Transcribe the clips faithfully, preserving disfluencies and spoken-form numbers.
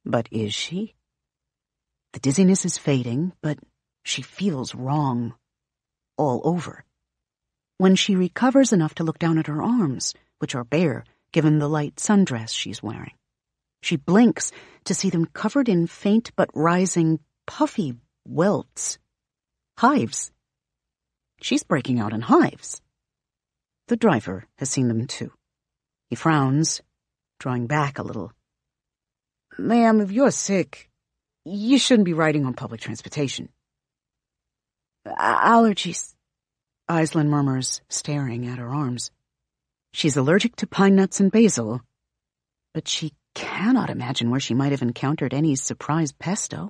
But is she? The dizziness is fading, but she feels wrong. All over. When she recovers enough to look down at her arms, which are bare given the light sundress she's wearing, she blinks to see them covered in faint but rising, puffy welts. Hives. She's breaking out in hives. The driver has seen them too. He frowns, drawing back a little. Ma'am, if you're sick, you shouldn't be riding on public transportation. Allergies, Aislinn murmurs, staring at her arms. She's allergic to pine nuts and basil, but she cannot imagine where she might have encountered any surprise pesto.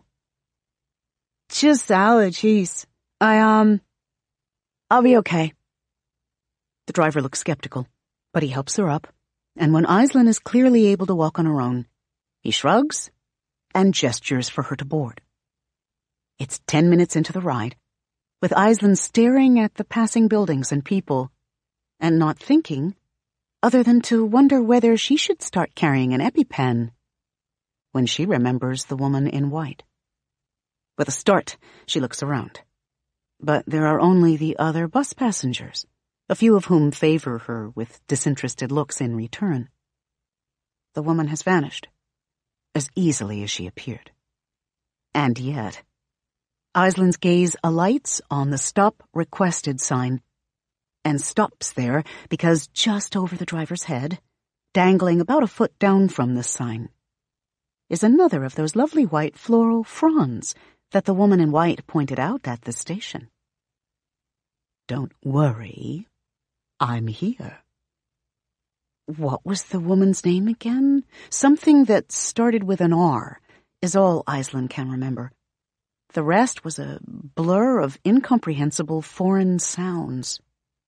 Just allergies. I, um, I'll be okay. The driver looks skeptical, but he helps her up, and when Aislinn is clearly able to walk on her own, he shrugs and gestures for her to board. It's ten minutes into the ride, with Aislinn staring at the passing buildings and people, and not thinking, other than to wonder whether she should start carrying an EpiPen, when she remembers the woman in white. With a start, she looks around. But there are only the other bus passengers, a few of whom favor her with disinterested looks in return. The woman has vanished, as easily as she appeared. And yet, Aislinn's gaze alights on the Stop Requested sign, and stops there because just over the driver's head, dangling about a foot down from the sign, is another of those lovely white floral fronds that the woman in white pointed out at the station. Don't worry, I'm here. What was the woman's name again? Something that started with an R, is all Aislinn can remember. The rest was a blur of incomprehensible foreign sounds.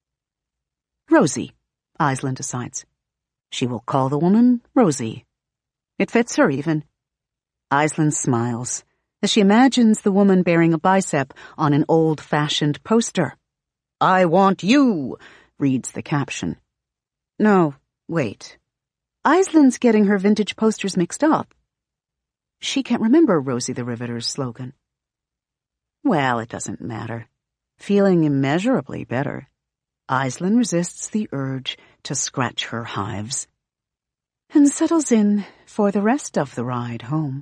Rosie, Aislinn decides. She will call the woman Rosie. It fits her even. Aislinn smiles as she imagines the woman bearing a bicep on an old-fashioned poster. I want you, reads the caption. No, wait. Aislinn's getting her vintage posters mixed up. She can't remember Rosie the Riveter's slogan. Well, it doesn't matter. Feeling immeasurably better, Aislinn resists the urge to scratch her hives and settles in for the rest of the ride home.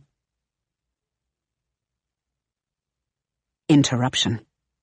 Interruption.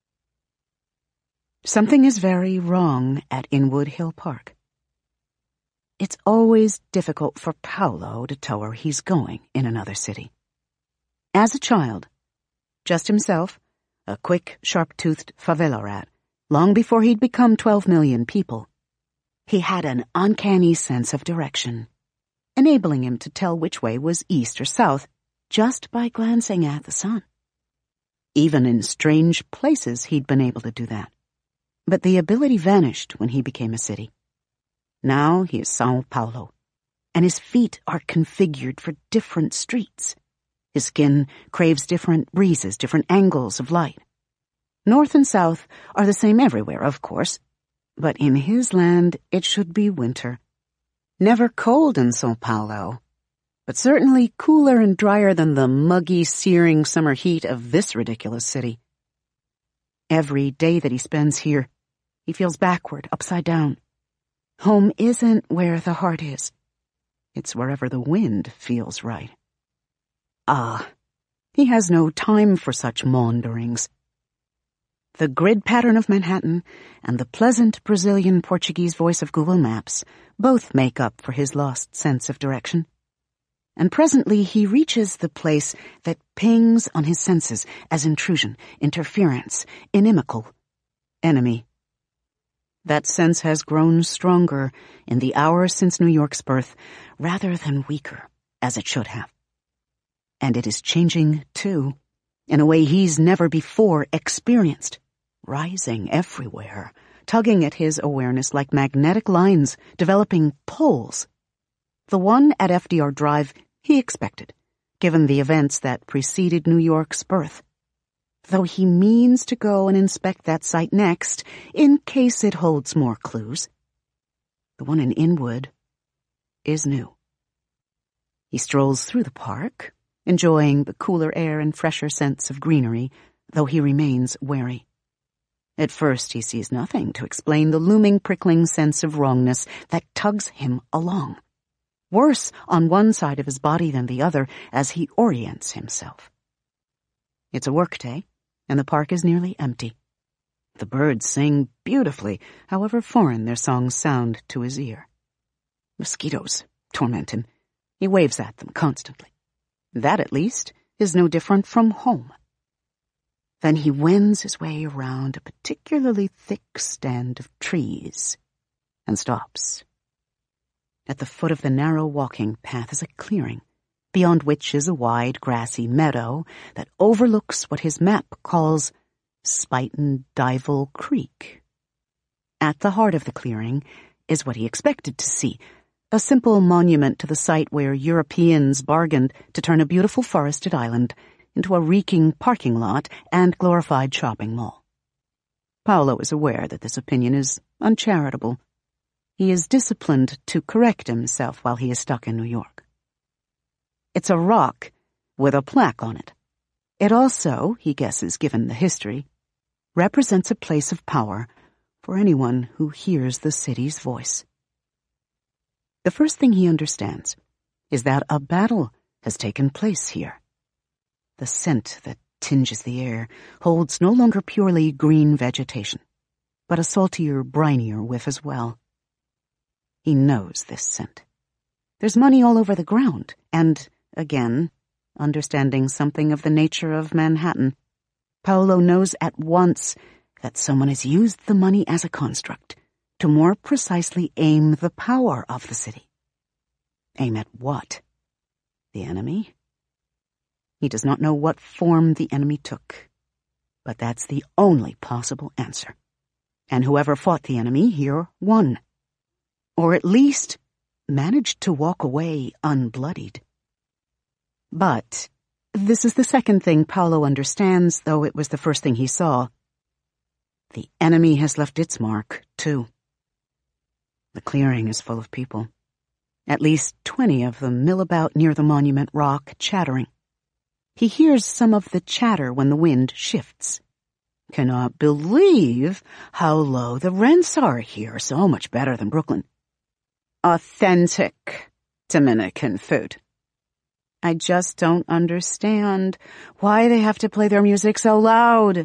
Something is very wrong at Inwood Hill Park. It's always difficult for Paolo to tell where he's going in another city. As a child, just himself, a quick, sharp-toothed favela rat, long before he'd become twelve million people, he had an uncanny sense of direction, enabling him to tell which way was east or south just by glancing at the sun. Even in strange places he'd been able to do that. But the ability vanished when he became a city. Now he is Sao Paulo, and his feet are configured for different streets. His skin craves different breezes, different angles of light. North and south are the same everywhere, of course, but in his land it should be winter. Never cold in Sao Paulo, but certainly cooler and drier than the muggy, searing summer heat of this ridiculous city. Every day that he spends here, he feels backward, upside down. Home isn't where the heart is. It's wherever the wind feels right. Ah, he has no time for such maunderings. The grid pattern of Manhattan and the pleasant Brazilian Portuguese voice of Google Maps both make up for his lost sense of direction. And presently he reaches the place that pings on his senses as intrusion, interference, inimical, enemy. That sense has grown stronger in the hour since New York's birth, rather than weaker, as it should have. And it is changing, too, in a way he's never before experienced, rising everywhere, tugging at his awareness like magnetic lines, developing poles. The one at F D R Drive he expected, given the events that preceded New York's birth, though he means to go and inspect that site next, in case it holds more clues. The one in Inwood is new. He strolls through the park, enjoying the cooler air and fresher scents of greenery, though he remains wary. At first he sees nothing to explain the looming prickling sense of wrongness that tugs him along, worse on one side of his body than the other as he orients himself. It's a workday, and the park is nearly empty. The birds sing beautifully, however foreign their songs sound to his ear. Mosquitoes torment him. He waves at them constantly. That, at least, is no different from home. Then he wends his way around a particularly thick stand of trees and stops. At the foot of the narrow walking path is a clearing, beyond which is a wide grassy meadow that overlooks what his map calls Spuyten Duyvil Creek. At the heart of the clearing is what he expected to see, a simple monument to the site where Europeans bargained to turn a beautiful forested island into a reeking parking lot and glorified shopping mall. Paolo is aware that this opinion is uncharitable. He is disciplined to correct himself while he is stuck in New York. It's a rock with a plaque on it. It also, he guesses given the history, represents a place of power for anyone who hears the city's voice. The first thing he understands is that a battle has taken place here. The scent that tinges the air holds no longer purely green vegetation, but a saltier, brinier whiff as well. He knows this scent. There's money all over the ground, and, again, understanding something of the nature of Manhattan, Paolo knows at once that someone has used the money as a construct to more precisely aim the power of the city. Aim at what? The enemy? He does not know what form the enemy took, but that's the only possible answer. And whoever fought the enemy here won. Or at least managed to walk away unbloodied. But this is the second thing Paolo understands, though it was the first thing he saw. The enemy has left its mark, too. The clearing is full of people. At least twenty of them mill about near the monument rock, chattering. He hears some of the chatter when the wind shifts. Cannot believe how low the rents are here, so much better than Brooklyn. Authentic Dominican food. I just don't understand why they have to play their music so loud.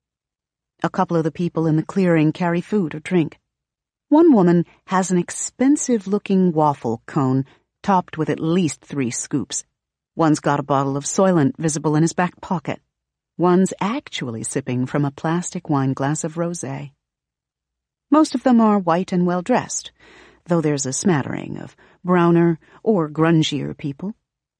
A couple of the people in the clearing carry food or drink. One woman has an expensive-looking waffle cone topped with at least three scoops. One's got a bottle of Soylent visible in his back pocket. One's actually sipping from a plastic wine glass of rosé. Most of them are white and well-dressed, though there's a smattering of browner or grungier people.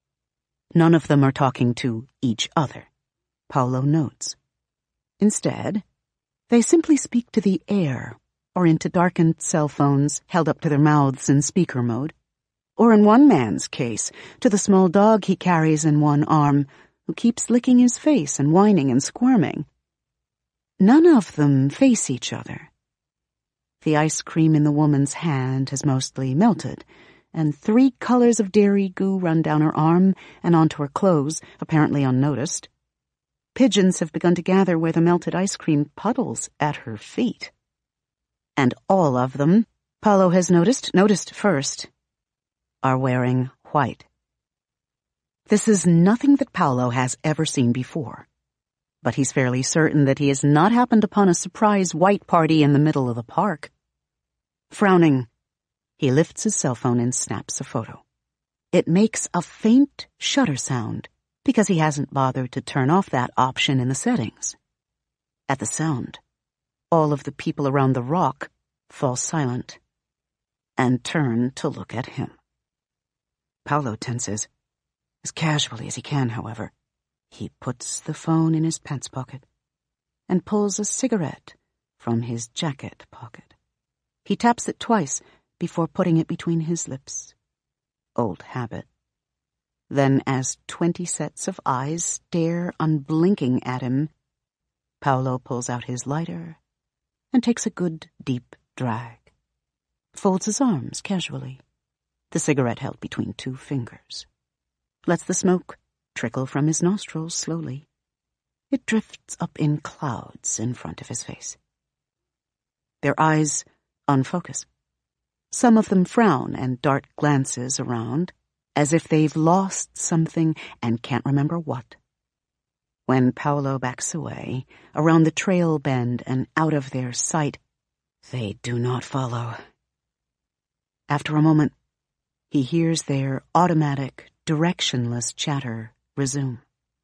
None of them are talking to each other, Paolo notes. Instead, they simply speak to the air or into darkened cell phones held up to their mouths in speaker mode, or in one man's case, to the small dog he carries in one arm, who keeps licking his face and whining and squirming. None of them face each other. The ice cream in the woman's hand has mostly melted, and three colors of dairy goo run down her arm and onto her clothes, apparently unnoticed. Pigeons have begun to gather where the melted ice cream puddles at her feet. And all of them, Paolo has noticed, noticed first, are wearing white. This is nothing that Paolo has ever seen before, but he's fairly certain that he has not happened upon a surprise white party in the middle of the park. Frowning, he lifts his cell phone and snaps a photo. It makes a faint shutter sound because he hasn't bothered to turn off that option in the settings. At the sound, all of the people around the rock fall silent and turn to look at him. Paolo tenses. As casually as he can, however, he puts the phone in his pants pocket and pulls a cigarette from his jacket pocket. He taps it twice before putting it between his lips. Old habit. Then, as twenty sets of eyes stare unblinking at him, Paolo pulls out his lighter and takes a good, deep drag. Folds his arms casually, the cigarette held between two fingers. Lets the smoke trickle from his nostrils slowly. It drifts up in clouds in front of his face. Their eyes unfocus. Some of them frown and dart glances around, as if they've lost something and can't remember what. When Paolo backs away, around the trail bend and out of their sight, they do not follow. After a moment, he hears their automatic, directionless chatter resume.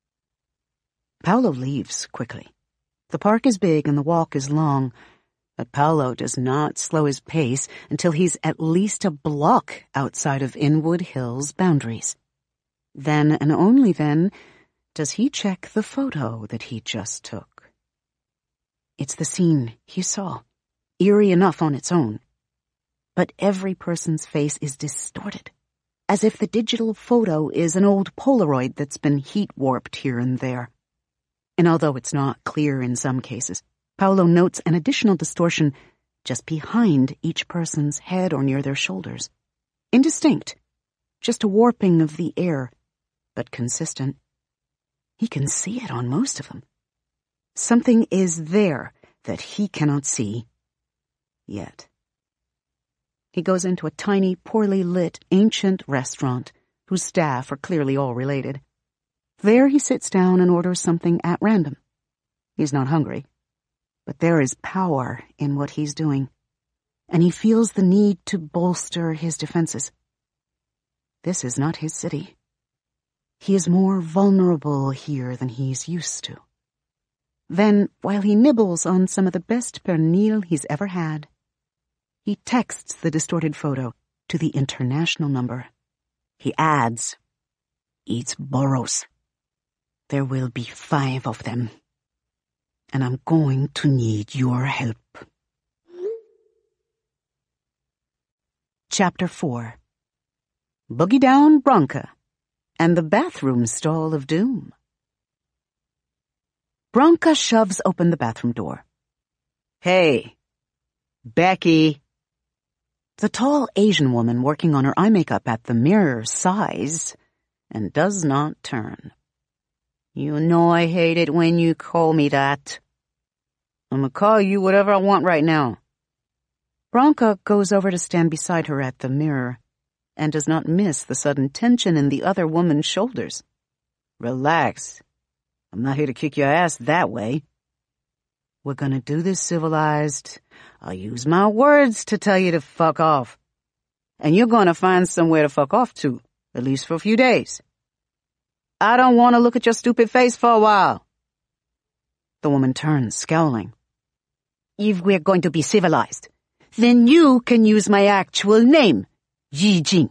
Paolo leaves quickly. The park is big and the walk is long, but Paolo does not slow his pace until he's at least a block outside of Inwood Hill's boundaries. Then and only then does he check the photo that he just took. It's the scene he saw, eerie enough on its own. But every person's face is distorted, as if the digital photo is an old Polaroid that's been heat-warped here and there. And although it's not clear in some cases, Paolo notes an additional distortion just behind each person's head or near their shoulders. Indistinct, just a warping of the air, but consistent. He can see it on most of them. Something is there that he cannot see yet. He goes into a tiny, poorly lit, ancient restaurant whose staff are clearly all related. There he sits down and orders something at random. He's not hungry, but there is power in what he's doing, and he feels the need to bolster his defenses. This is not his city. He is more vulnerable here than he's used to. Then, while he nibbles on some of the best pernil he's ever had, he texts the distorted photo to the international number. He adds, "It's Boros. There will be five of them, and I'm going to need your help." Chapter four. Boogie Down Bronca and the Bathroom Stall of Doom. Bronca shoves open the bathroom door. "Hey, Becky." The tall Asian woman working on her eye makeup at the mirror sighs and does not turn. "You know I hate it when you call me that." "I'm gonna call you whatever I want right now." Bronca goes over to stand beside her at the mirror and does not miss the sudden tension in the other woman's shoulders. "Relax. I'm not here to kick your ass that way. We're gonna do this civilized. I'll use my words to tell you to fuck off. And you're gonna find somewhere to fuck off to, at least for a few days. I don't want to look at your stupid face for a while." The woman turns, scowling. "If we're going to be civilized, then you can use my actual name, Yi Jing."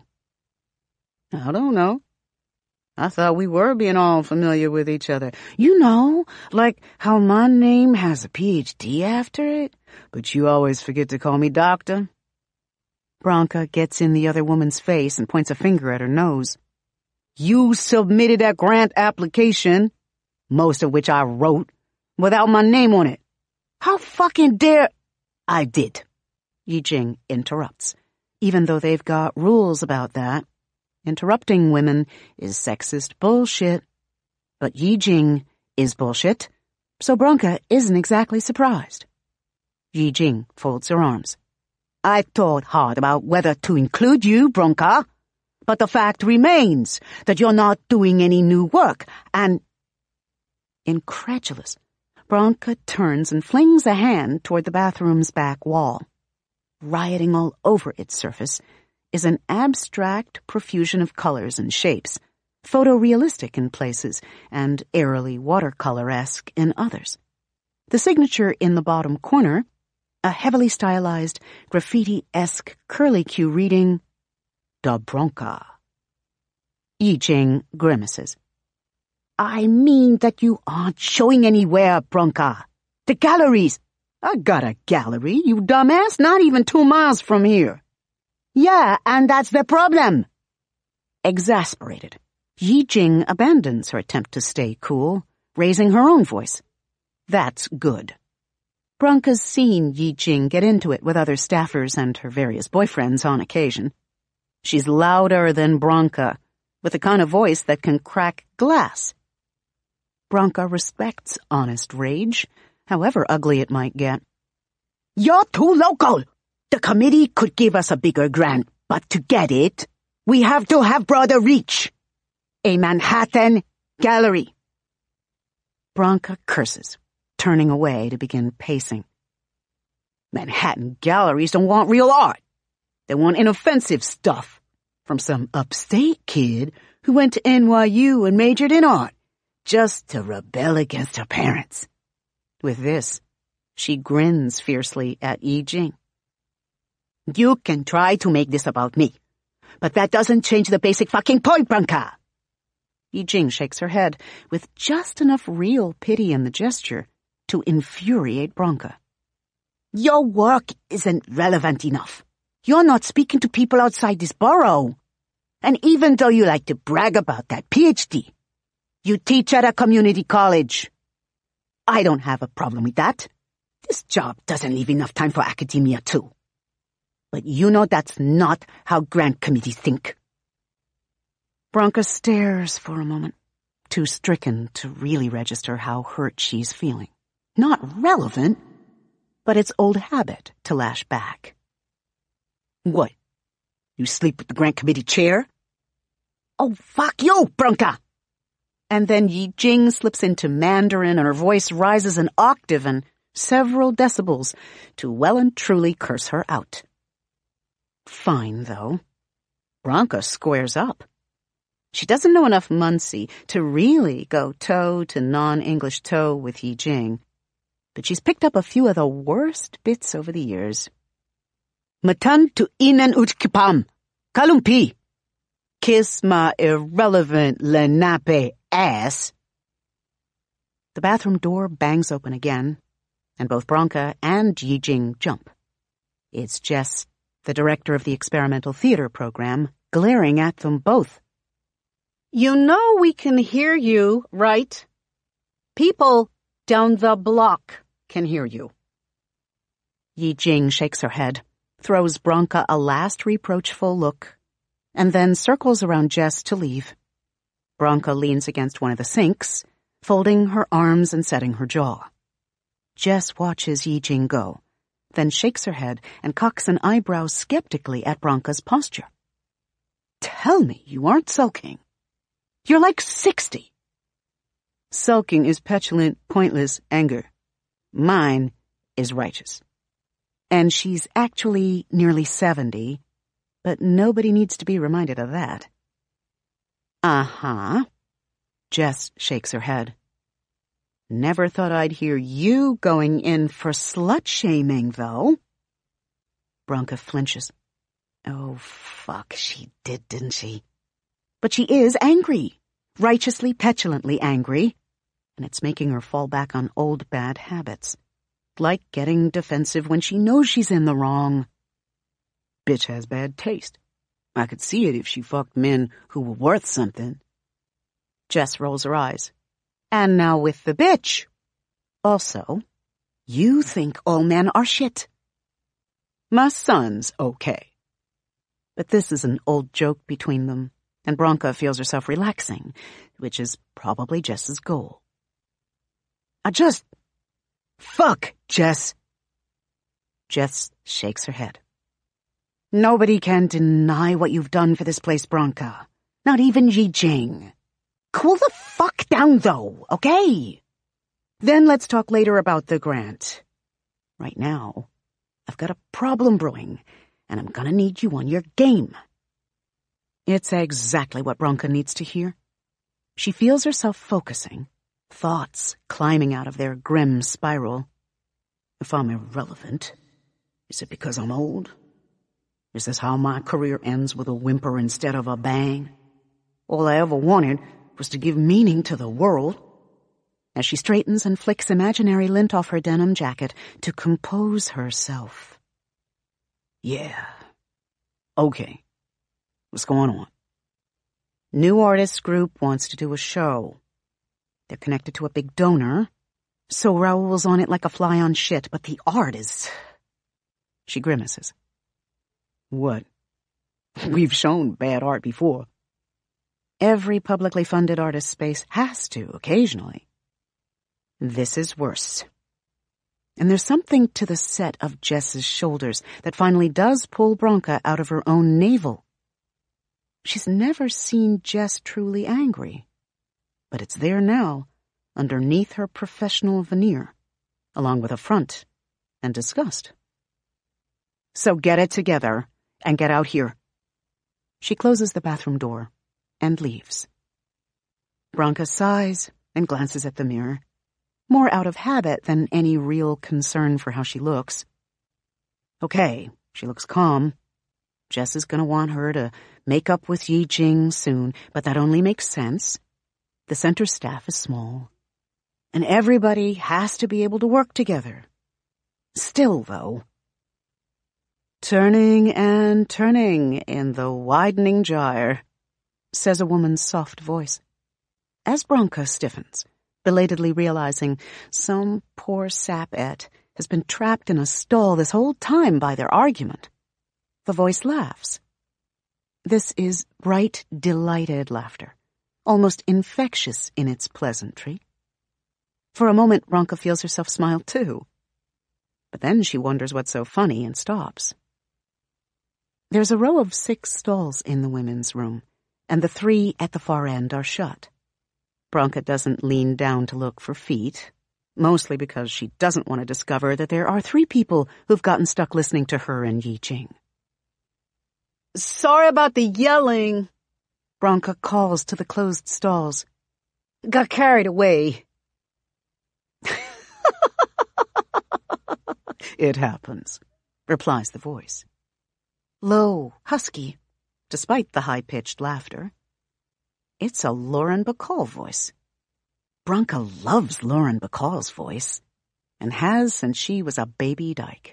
"I don't know. I thought we were being all familiar with each other. You know, like how my name has a P H D after it, but you always forget to call me doctor." Bronca gets in the other woman's face and points a finger at her nose. "You submitted a grant application, most of which I wrote, without my name on it. How fucking dare—" "I did," Yi Jing interrupts, even though they've got rules about that. Interrupting women is sexist bullshit. But Yi Jing is bullshit, so Bronca isn't exactly surprised. Yi Jing folds her arms. "I thought hard about whether to include you, Bronca, but the fact remains that you're not doing any new work, and—" Incredulous, Bronca turns and flings a hand toward the bathroom's back wall. Rioting all over its surface is an abstract profusion of colors and shapes, photorealistic in places and airily watercolor-esque in others. The signature in the bottom corner, a heavily stylized, graffiti-esque curlicue reading, "Da Bronca." Yi Jing grimaces. "I mean that you aren't showing anywhere, Bronca. The galleries—" "I got a gallery, you dumbass, not even two miles from here." "Yeah, and that's the problem." Exasperated, Yi Jing abandons her attempt to stay cool, raising her own voice. That's good. Bronca's seen Yi Jing get into it with other staffers and her various boyfriends on occasion. She's louder than Bronca, with the kind of voice that can crack glass. Bronca respects honest rage, however ugly it might get. You're too local! The committee could give us a bigger grant, but to get it, we have to have broader reach. A Manhattan gallery. Bronca curses, turning away to begin pacing. Manhattan galleries don't want real art. They want inoffensive stuff from some upstate kid who went to N Y U and majored in art just to rebel against her parents. With this, she grins fiercely at Yi Jing. You can try to make this about me, but that doesn't change the basic fucking point, Bronca. Yi Jing shakes her head with just enough real pity in the gesture to infuriate Bronca. Your work isn't relevant enough. You're not speaking to people outside this borough. And even though you like to brag about that P H D, you teach at a community college. I don't have a problem with that. This job doesn't leave enough time for academia, too. But you know that's not how grant committees think. Bronca stares for a moment, too stricken to really register how hurt she's feeling. Not relevant, but it's old habit to lash back. What? You sleep with the grant committee chair? Oh, fuck you, Bronca! And then Yi Jing slips into Mandarin and her voice rises an octave and several decibels to well and truly curse her out. Fine, though. Bronca squares up. She doesn't know enough Muncie to really go toe to non-English toe with Yi Jing, but she's picked up a few of the worst bits over the years. Matan tu inan uchkipam, kalumpi. Kiss my irrelevant Lenape ass. The bathroom door bangs open again, and both Bronca and Yi Jing jump. It's Jess, the director of the experimental theater program, glaring at them both. You know we can hear you, right? People down the block can hear you. Yi Jing shakes her head, throws Bronca a last reproachful look, and then circles around Jess to leave. Bronca leans against one of the sinks, folding her arms and setting her jaw. Jess watches Yi Jing go, then shakes her head and cocks an eyebrow skeptically at Bronca's posture. Tell me you aren't sulking. You're like sixty. Sulking is petulant, pointless anger. Mine is righteous. And she's actually nearly seventy, but nobody needs to be reminded of that. Uh-huh. Jess shakes her head. Never thought I'd hear you going in for slut-shaming, though. Bronca flinches. Oh, fuck, she did, didn't she? But she is angry, righteously, petulantly angry, and it's making her fall back on old bad habits, like getting defensive when she knows she's in the wrong. Bitch has bad taste. I could see it if she fucked men who were worth something. Jess rolls her eyes. And now with the bitch. Also, you think all men are shit. My son's okay. But this is an old joke between them, and Bronca feels herself relaxing, which is probably Jess's goal. I just... Fuck, Jess. Jess shakes her head. Nobody can deny what you've done for this place, Bronca. Not even Yi Jing. Cool the fuck down, though, okay? Then let's talk later about the grant. Right now, I've got a problem brewing, and I'm gonna need you on your game. It's exactly what Bronca needs to hear. She feels herself focusing, thoughts climbing out of their grim spiral. If I'm irrelevant, is it because I'm old? Is this how my career ends, with a whimper instead of a bang? All I ever wanted was to give meaning to the world. As she straightens and flicks imaginary lint off her denim jacket to compose herself. Yeah. Okay. What's going on? New artists group wants to do a show. They're connected to a big donor, so Raoul's on it like a fly on shit, but the art is... She grimaces. What? We've shown bad art before. Every publicly funded artist space has to, occasionally. This is worse. And there's something to the set of Jess's shoulders that finally does pull Bronca out of her own navel. She's never seen Jess truly angry, but it's there now, underneath her professional veneer, along with affront and disgust. So get it together and get out here. She closes the bathroom door and leaves. Bronca sighs and glances at the mirror, more out of habit than any real concern for how she looks. Okay, she looks calm. Jess is going to want her to make up with Yi Jing soon, but that only makes sense. The center staff is small, and everybody has to be able to work together. Still, though, turning and turning in the widening gyre, says a woman's soft voice. As Bronca stiffens, belatedly realizing some poor sapette has been trapped in a stall this whole time by their argument, the voice laughs. This is bright, delighted laughter, almost infectious in its pleasantry. For a moment, Bronca feels herself smile too. But then she wonders what's so funny and stops. There's a row of six stalls in the women's room, and the three at the far end are shut. Bronca doesn't lean down to look for feet, mostly because she doesn't want to discover that there are three people who've gotten stuck listening to her and Yi Jing. Sorry about the yelling, Bronca calls to the closed stalls. Got carried away. It happens, replies the voice. Low, husky, despite the high-pitched laughter. It's a Lauren Bacall voice. Bronca loves Lauren Bacall's voice, and has since she was a baby dyke.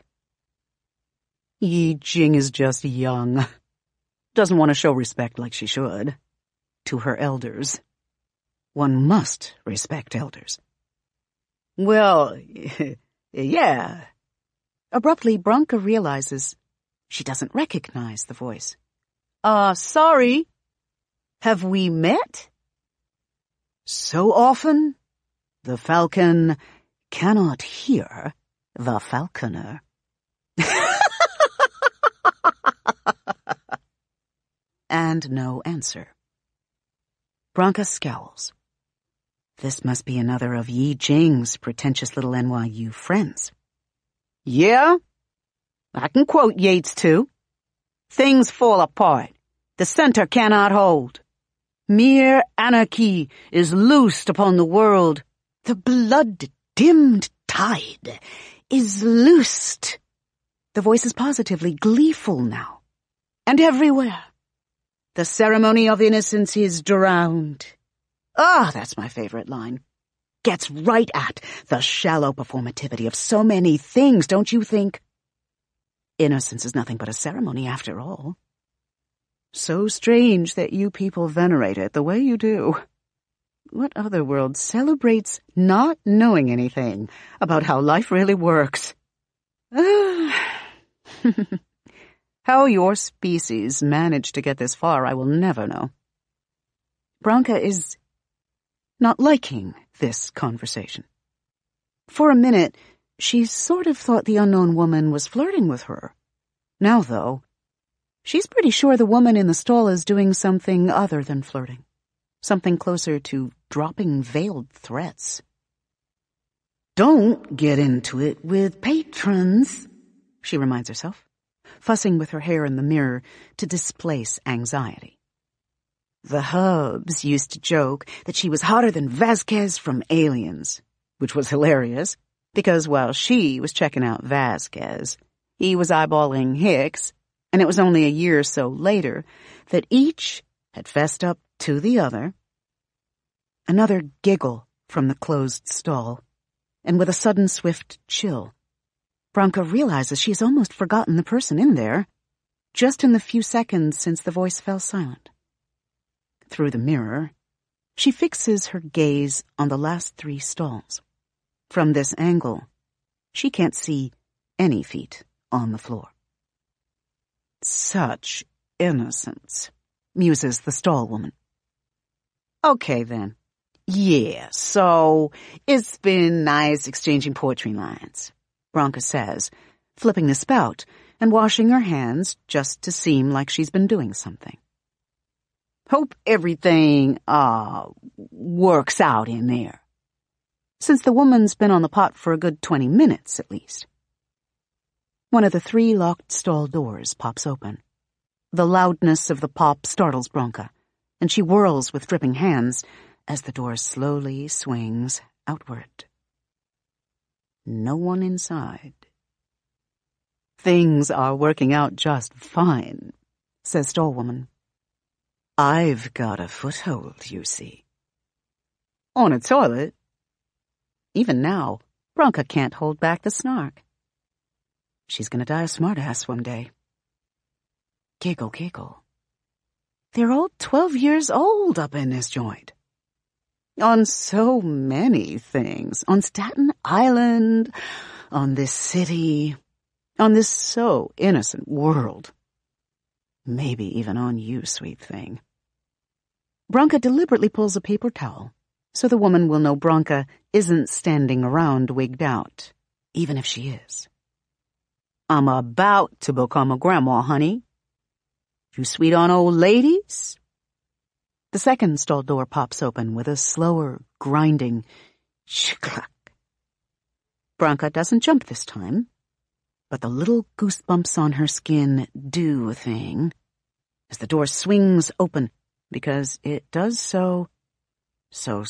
Yi Jing is just young. Doesn't want to show respect like she should. To her elders. One must respect elders. Well, yeah. Abruptly, Bronca realizes she doesn't recognize the voice. Uh, sorry. Have we met? So often, the falcon cannot hear the falconer. And no answer. Bronca scowls. This must be another of Yi Jing's pretentious little N Y U friends. Yeah? I can quote Yeats, too. Things fall apart. The center cannot hold. Mere anarchy is loosed upon the world. The blood-dimmed tide is loosed. The voice is positively gleeful now. And everywhere. The ceremony of innocence is drowned. Ah, that's my favorite line. Gets right at the shallow performativity of so many things, don't you think? Innocence is nothing but a ceremony, after all. So strange that you people venerate it the way you do. What other world celebrates not knowing anything about how life really works? How your species managed to get this far, I will never know. Bronca is not liking this conversation. For a minute, she sort of thought the unknown woman was flirting with her. Now, though, she's pretty sure the woman in the stall is doing something other than flirting. Something closer to dropping veiled threats. Don't get into it with patrons, she reminds herself, fussing with her hair in the mirror to displace anxiety. The Hubs used to joke that she was hotter than Vasquez from Aliens, which was hilarious, because while she was checking out Vasquez, he was eyeballing Hicks, and it was only a year or so later that each had fessed up to the other. Another giggle from the closed stall, and with a sudden swift chill, Bronca realizes she has almost forgotten the person in there, just in the few seconds since the voice fell silent. Through the mirror, she fixes her gaze on the last three stalls. From this angle, she can't see any feet on the floor. Such innocence, muses the stall woman. Okay, then. Yeah, so it's been nice exchanging poetry lines, Branka says, flipping the spout and washing her hands just to seem like she's been doing something. Hope everything, uh, works out in there. Since the woman's been on the pot for a good twenty minutes, at least. One of the three locked stall doors pops open. The loudness of the pop startles Branka, and she whirls with dripping hands as the door slowly swings outward. No one inside. Things are working out just fine, says Stallwoman. I've got a foothold, you see. On a toilet? Even now, Branka can't hold back the snark. She's gonna die a smartass one day. Giggle, giggle. They're all twelve years old up in this joint. On so many things. On Staten Island, on this city, on this so innocent world. Maybe even on you, sweet thing. Branka deliberately pulls a paper towel, so the woman will know Branka isn't standing around wigged out, even if she is. I'm about to become a grandma, honey. You sweet on old ladies? The second stall door pops open with a slower, grinding sh-clack. Branka doesn't jump this time, but the little goosebumps on her skin do a thing as the door swings open, because it does so, so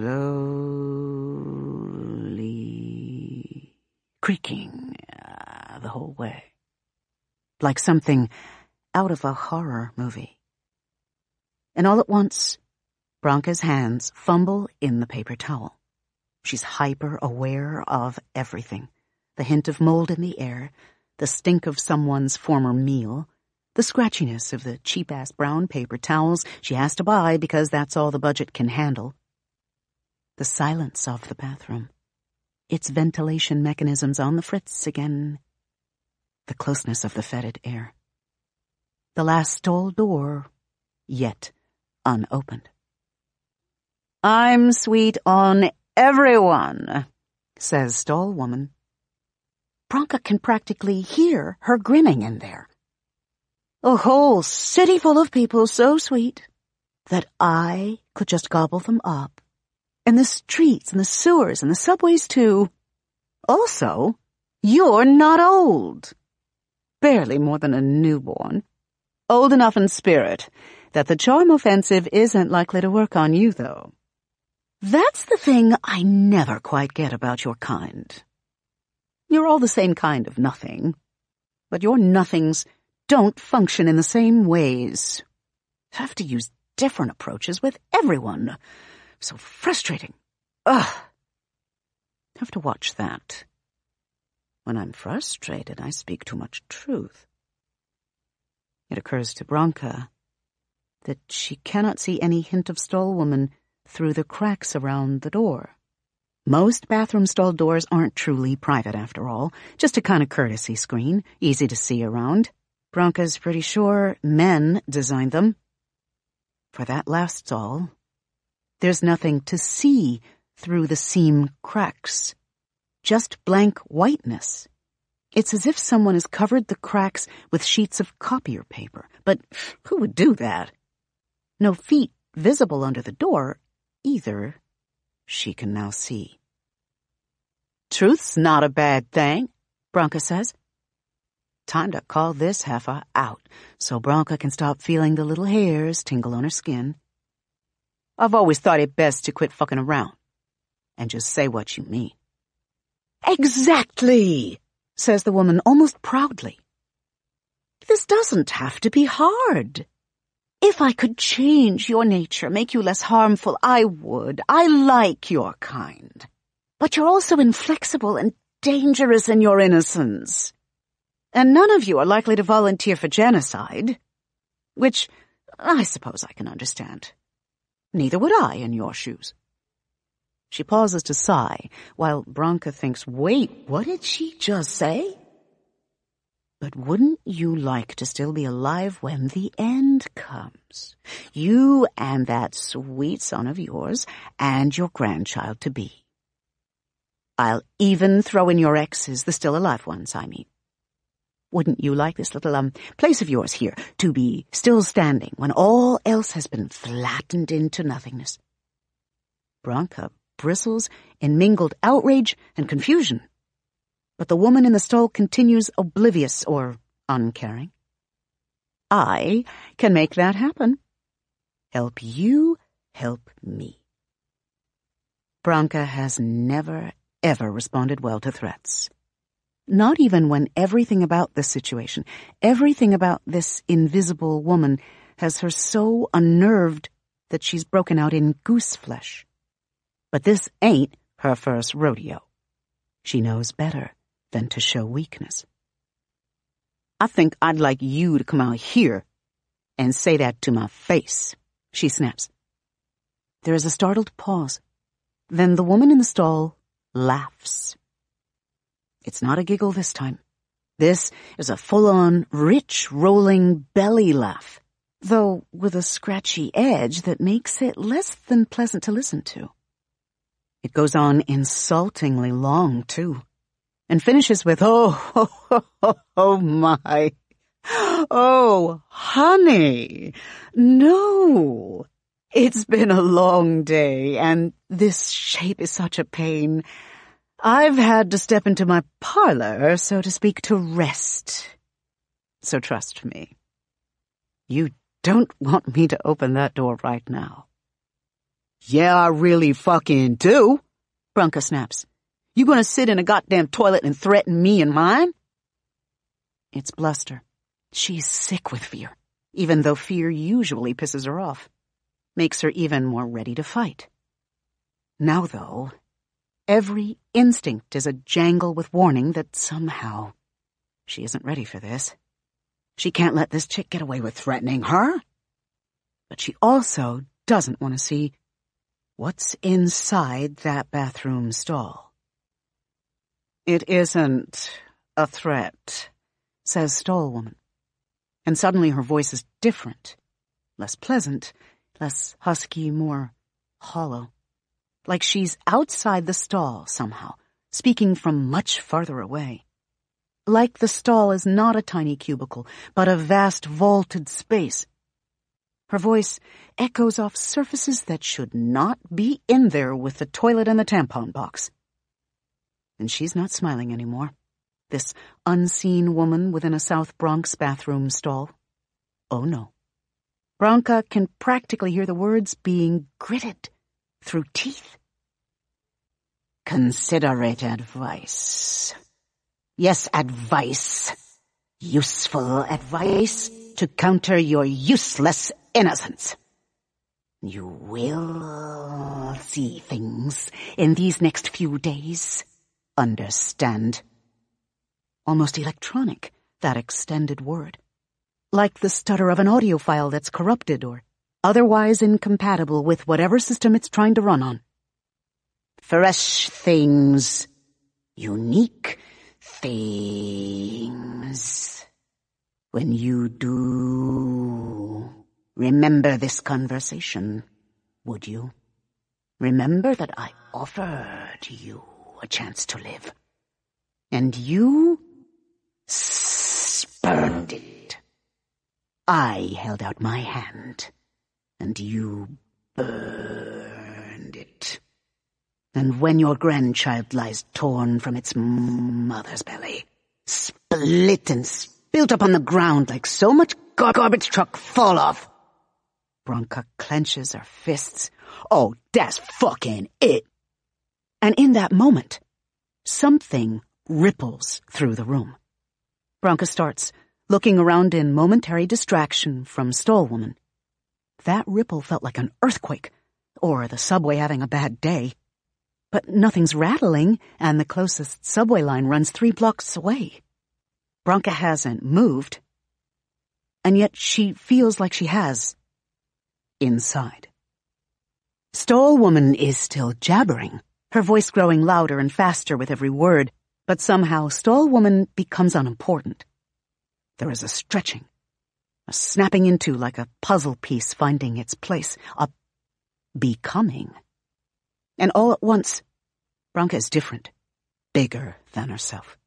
slowly, creaking uh, the whole way, like something out of a horror movie. And all at once, Branka's hands fumble in the paper towel. She's hyper-aware of everything. The hint of mold in the air, the stink of someone's former meal, the scratchiness of the cheap-ass brown paper towels she has to buy because that's all the budget can handle. The silence of the bathroom, its ventilation mechanisms on the fritz again. The closeness of the fetid air. The last stall door, yet unopened. I'm sweet on everyone, says Stallwoman. Branka can practically hear her grinning in there. A whole city full of people so sweet that I could just gobble them up. And the streets and the sewers and the subways too. Also, you're not old. Barely more than a newborn. Old enough in spirit that the charm offensive isn't likely to work on you, though. That's the thing I never quite get about your kind. You're all the same kind of nothing, but your nothings don't function in the same ways. You have to use different approaches with everyone. So frustrating. Ugh. Have to watch that. When I'm frustrated, I speak too much truth. It occurs to Branka that she cannot see any hint of Stallwoman through the cracks around the door. Most bathroom stall doors aren't truly private, after all, just a kind of courtesy screen, easy to see around. Branka's pretty sure men designed them. For that last stall, there's nothing to see through the seam cracks, just blank whiteness. It's as if someone has covered the cracks with sheets of copier paper, but who would do that? No feet visible under the door, either, she can now see. Truth's not a bad thing, Branka says. Time to call this heifer out, so Branka can stop feeling the little hairs tingle on her skin. I've always thought it best to quit fucking around and just say what you mean. Exactly, says the woman almost proudly. This doesn't have to be hard. If I could change your nature, make you less harmful, I would. I like your kind. But you're also inflexible and dangerous in your innocence. And none of you are likely to volunteer for genocide, which I suppose I can understand. Neither would I in your shoes. She pauses to sigh, while Branka thinks, wait, what did she just say? But wouldn't you like to still be alive when the end comes? You and that sweet son of yours and your grandchild-to-be. I'll even throw in your exes, the still alive ones, I mean. Wouldn't you like this little, um, place of yours here to be still standing when all else has been flattened into nothingness? Branka bristles in mingled outrage and confusion. But the woman in the stall continues oblivious or uncaring. I can make that happen. Help you, help me. Branka has never, ever responded well to threats. Not even when everything about this situation, everything about this invisible woman has her so unnerved that she's broken out in goose flesh. But this ain't her first rodeo. She knows better than to show weakness. I think I'd like you to come out here and say that to my face, she snaps. There is a startled pause. Then the woman in the stall laughs. It's not a giggle this time. This is a full-on, rich, rolling belly laugh, though with a scratchy edge that makes it less than pleasant to listen to. It goes on insultingly long, too, and finishes with, oh, oh, oh, oh, oh my, oh, honey, no. It's been a long day, and this shape is such a pain. I've had to step into my parlor, so to speak, to rest. So trust me. You don't want me to open that door right now. Yeah, I really fucking do, Branka snaps. You gonna sit in a goddamn toilet and threaten me and mine? It's bluster. She's sick with fear, even though fear usually pisses her off. Makes her even more ready to fight. Now, though, every instinct is a jangle with warning that somehow she isn't ready for this. She can't let this chick get away with threatening her. But she also doesn't want to see what's inside that bathroom stall. It isn't a threat, says Stallwoman. And suddenly her voice is different, less pleasant, less husky, more hollow. Like she's outside the stall somehow, speaking from much farther away. Like the stall is not a tiny cubicle, but a vast vaulted space. Her voice echoes off surfaces that should not be in there with the toilet and the tampon box. And she's not smiling anymore, this unseen woman within a South Bronx bathroom stall. Oh no. Branka can practically hear the words being gritted through teeth. Consider it advice. Yes, advice. Useful advice to counter your useless innocence. You will see things in these next few days. Understand? Almost electronic, that extended word. Like the stutter of an audio file that's corrupted or otherwise incompatible with whatever system it's trying to run on. Fresh things. Unique things. When you do, remember this conversation, would you? Remember that I offered you a chance to live. And you spurned it. I held out my hand, and you burned it. And when your grandchild lies torn from its mother's belly, split and spilled up on the ground like so much gar- garbage truck fall off, Branka clenches her fists. Oh, that's fucking it. And in that moment, something ripples through the room. Branka starts, looking around in momentary distraction from Stallwoman. That ripple felt like an earthquake, or the subway having a bad day. But nothing's rattling, and the closest subway line runs three blocks away. Branka hasn't moved, and yet she feels like she has. Inside. Stallwoman is still jabbering, her voice growing louder and faster with every word, but somehow Stallwoman becomes unimportant. There is a stretching, a snapping into like a puzzle piece finding its place, a becoming. And all at once, Branka is different, bigger than herself.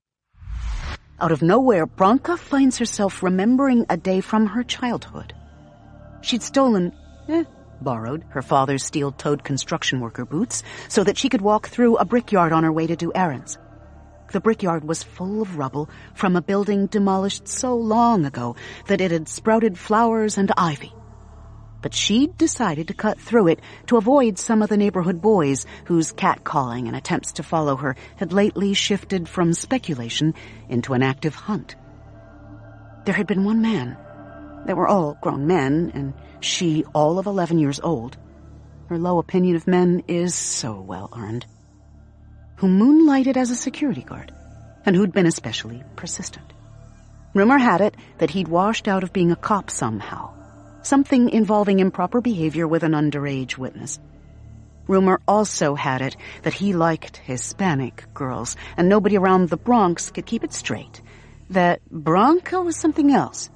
Out of nowhere, Branka finds herself remembering a day from her childhood. She'd stolen, eh, borrowed her father's steel-toed construction worker boots so that she could walk through a brickyard on her way to do errands. The brickyard was full of rubble from a building demolished so long ago that it had sprouted flowers and ivy. But she'd decided to cut through it to avoid some of the neighborhood boys whose catcalling and attempts to follow her had lately shifted from speculation into an active hunt. There had been one man. They were all grown men, and she all of eleven years old. Her low opinion of men is so well earned. Who moonlighted as a security guard, and who'd been especially persistent. Rumor had it that he'd washed out of being a cop somehow. Something involving improper behavior with an underage witness. Rumor also had it that he liked Hispanic girls, and nobody around the Bronx could keep it straight. That Branka was something else.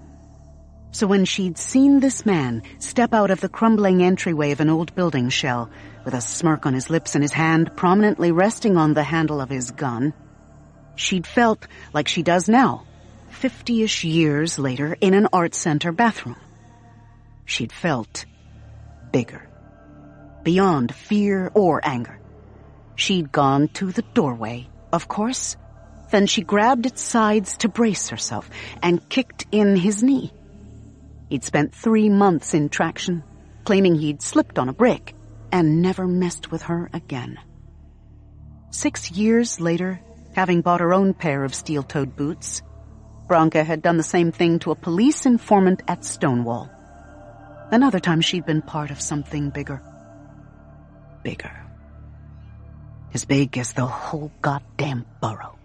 So when she'd seen this man step out of the crumbling entryway of an old building shell, with a smirk on his lips and his hand prominently resting on the handle of his gun, she'd felt like she does now, fifty-ish years later, in an art center bathroom. She'd felt bigger, beyond fear or anger. She'd gone to the doorway, of course. Then she grabbed its sides to brace herself and kicked in his knee. He'd spent three months in traction, claiming he'd slipped on a brick and never messed with her again. Six years later, having bought her own pair of steel-toed boots, Branka had done the same thing to a police informant at Stonewall. Another time she'd been part of something bigger. Bigger. As big as the whole goddamn borough.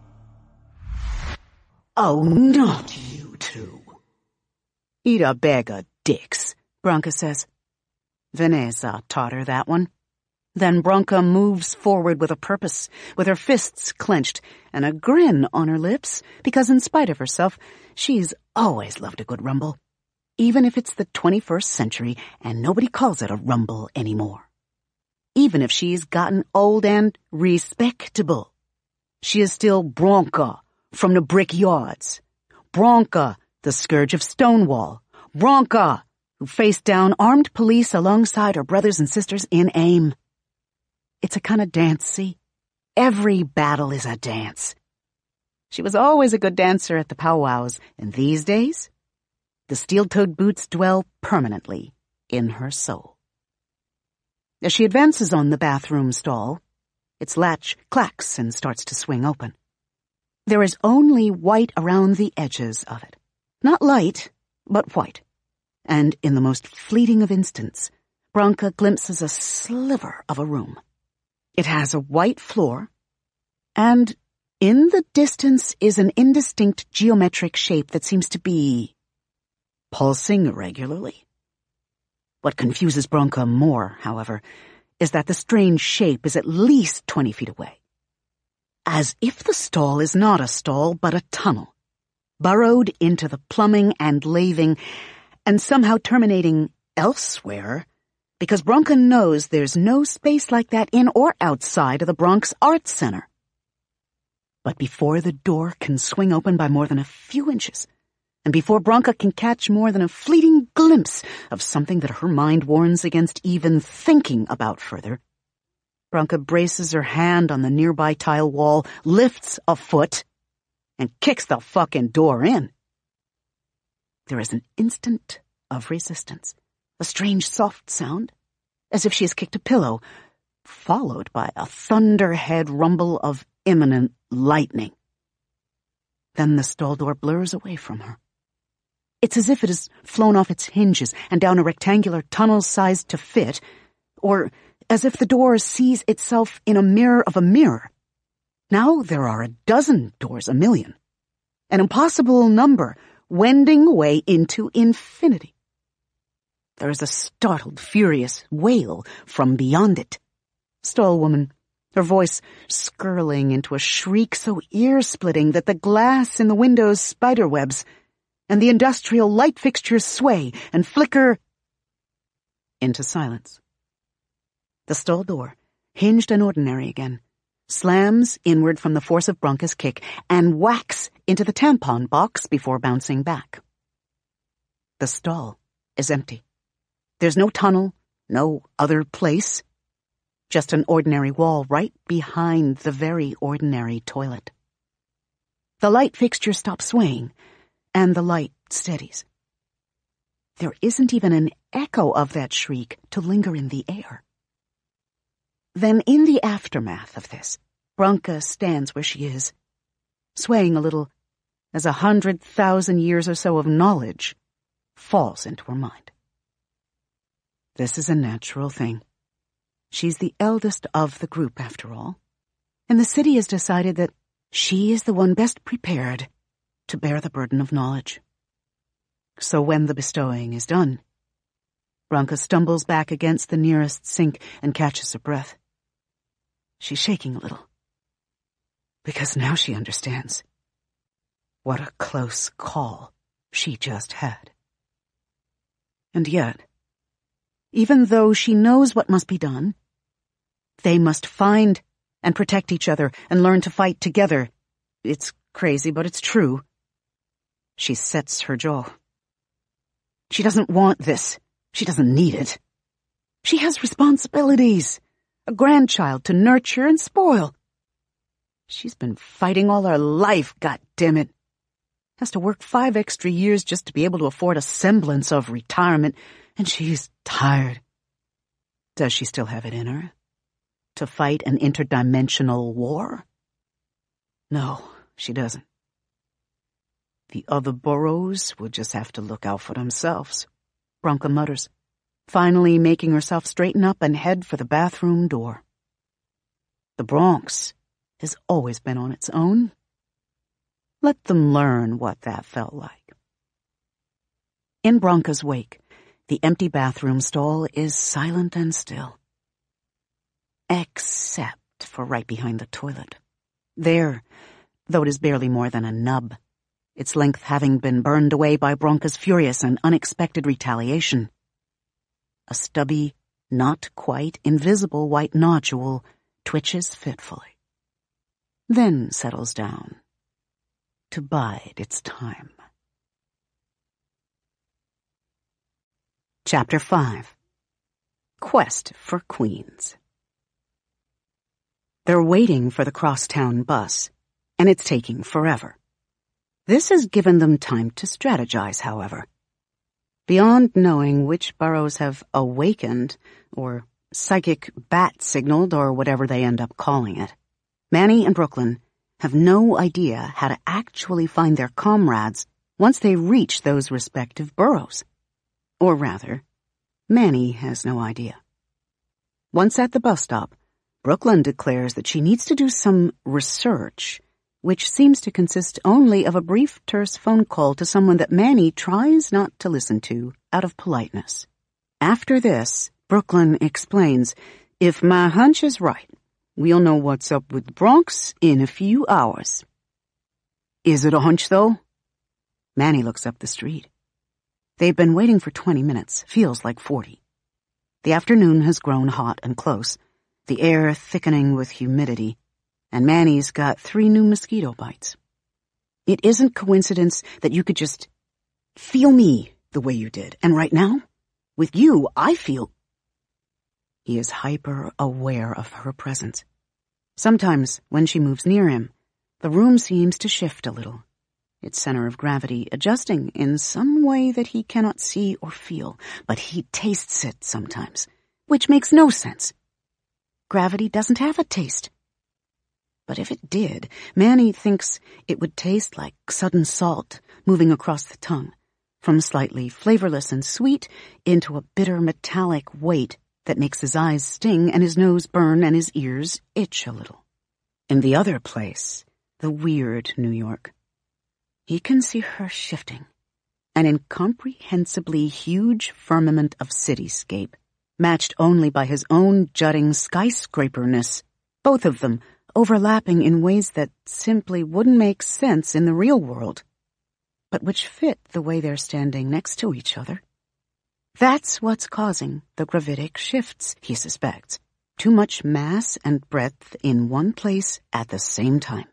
Oh, not you two. Eat a bag of dicks, Branka says. Vanessa taught her that one. Then Branka moves forward with a purpose, with her fists clenched and a grin on her lips, because in spite of herself, she's always loved a good rumble. Even if it's the twenty-first century and nobody calls it a rumble anymore. Even if she's gotten old and respectable. She is still Branka from the brickyards. Branka, the scourge of Stonewall. Branka, who faced down armed police alongside her brothers and sisters in aim. It's a kind of dance, see? Every battle is a dance. She was always a good dancer at the powwows, and these days, the steel-toed boots dwell permanently in her soul. As she advances on the bathroom stall, its latch clacks and starts to swing open. There is only white around the edges of it. Not light, but white. And in the most fleeting of instants, Branka glimpses a sliver of a room. It has a white floor, and in the distance is an indistinct geometric shape that seems to be pulsing irregularly. What confuses Branka more, however, is that the strange shape is at least twenty feet away. As if the stall is not a stall, but a tunnel, burrowed into the plumbing and lathing, and somehow terminating elsewhere, because Branka knows there's no space like that in or outside of the Bronx Arts Center. But before the door can swing open by more than a few inches, and before Branka can catch more than a fleeting glimpse of something that her mind warns against even thinking about further, Branka braces her hand on the nearby tile wall, lifts a foot, and kicks the fucking door in. There is an instant of resistance, a strange soft sound, as if she has kicked a pillow, followed by a thunderhead rumble of imminent lightning. Then the stall door blurs away from her. It's as if it has flown off its hinges and down a rectangular tunnel sized to fit, or as if the door sees itself in a mirror of a mirror. Now there are a dozen doors, a million. An impossible number, wending away into infinity. There is a startled, furious wail from beyond it. Stall woman, her voice skirling into a shriek so ear-splitting that the glass in the windows spiderwebs, and the industrial light fixtures sway and flicker into silence. The stall door, hinged and ordinary again, slams inward from the force of Bronca's kick and whacks into the tampon box before bouncing back. The stall is empty. There's no tunnel, no other place. Just an ordinary wall right behind the very ordinary toilet. The light fixture stops swaying, and the light steadies. There isn't even an echo of that shriek to linger in the air. Then in the aftermath of this, Bronca stands where she is, swaying a little as a hundred thousand years or so of knowledge falls into her mind. This is a natural thing. She's the eldest of the group, after all, and the city has decided that she is the one best prepared to bear the burden of knowledge. So when the bestowing is done, Bronca stumbles back against the nearest sink and catches her breath. She's shaking a little, because now she understands what a close call she just had. And yet, even though she knows what must be done, they must find and protect each other and learn to fight together. It's crazy, but it's true. She sets her jaw. She doesn't want this. She doesn't need it. She has responsibilities, a grandchild to nurture and spoil. She's been fighting all her life, goddammit. Has to work five extra years just to be able to afford a semblance of retirement, and she's tired. Does she still have it in her? To fight an interdimensional war? No, she doesn't. The other boroughs will just have to look out for themselves, Bronca mutters, finally making herself straighten up and head for the bathroom door. The Bronx has always been on its own. Let them learn what that felt like. In Bronca's wake, the empty bathroom stall is silent and still. Except for right behind the toilet. There, though it is barely more than a nub, its length having been burned away by Bronca's furious and unexpected retaliation. A stubby, not quite invisible white nodule twitches fitfully, then settles down to bide its time. Chapter five. Quest for Queens. They're waiting for the crosstown bus, and it's taking forever. This has given them time to strategize, however. Beyond knowing which boroughs have awakened, or psychic bat-signaled, or whatever they end up calling it, Manny and Brooklyn have no idea how to actually find their comrades once they reach those respective boroughs. Or rather, Manny has no idea. Once at the bus stop, Brooklyn declares that she needs to do some research, which seems to consist only of a brief, terse phone call to someone that Manny tries not to listen to out of politeness. After this, Brooklyn explains, if my hunch is right, we'll know what's up with the Bronx in a few hours. Is it a hunch, though? Manny looks up the street. They've been waiting for twenty minutes, feels like forty. The afternoon has grown hot and close, the air thickening with humidity, and Manny's got three new mosquito bites. It isn't coincidence that you could just feel me the way you did, and right now, with you, I feel... He is hyper-aware of her presence. Sometimes, when she moves near him, the room seems to shift a little, its center of gravity adjusting in some way that he cannot see or feel, but he tastes it sometimes, which makes no sense. Gravity doesn't have a taste. But if it did, Manny thinks it would taste like sudden salt moving across the tongue, from slightly flavorless and sweet into a bitter metallic weight that makes his eyes sting and his nose burn and his ears itch a little. In the other place, the weird New York, he can see her shifting, an incomprehensibly huge firmament of cityscape, matched only by his own jutting skyscraperness, both of them overlapping in ways that simply wouldn't make sense in the real world, but which fit the way they're standing next to each other. That's what's causing the gravitic shifts, he suspects. Too much mass and breadth in one place at the same time.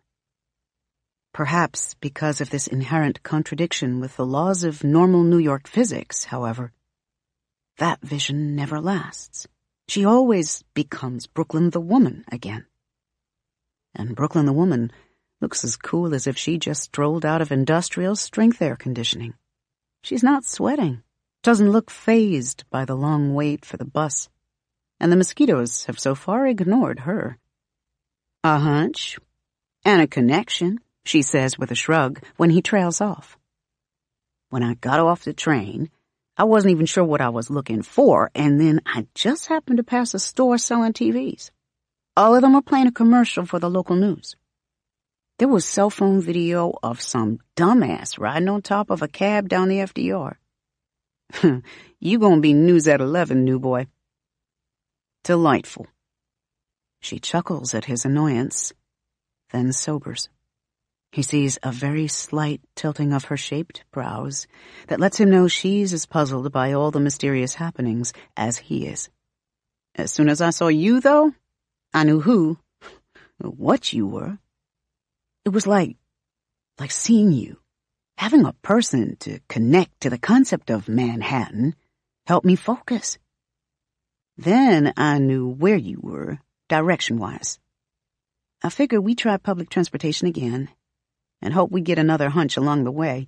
Perhaps because of this inherent contradiction with the laws of normal New York physics, however, that vision never lasts. She always becomes Brooklyn the woman again. And Brooklyn the woman looks as cool as if she just strolled out of industrial strength air conditioning. She's not sweating, doesn't look fazed by the long wait for the bus, and the mosquitoes have so far ignored her. A hunch and a connection, she says with a shrug when he trails off. When I got off the train, I wasn't even sure what I was looking for, and then I just happened to pass a store selling T Vs. All of them were playing a commercial for the local news. There was cell phone video of some dumbass riding on top of a cab down the F D R. You gonna be news at eleven, new boy. Delightful. She chuckles at his annoyance, then sobers. He sees a very slight tilting of her shaped brows that lets him know she's as puzzled by all the mysterious happenings as he is. As soon as I saw you, though, I knew who, what you were. It was like, like seeing you, having a person to connect to the concept of Manhattan, helped me focus. Then I knew where you were, direction-wise. I figured we'd try public transportation again, and hope we get another hunch along the way.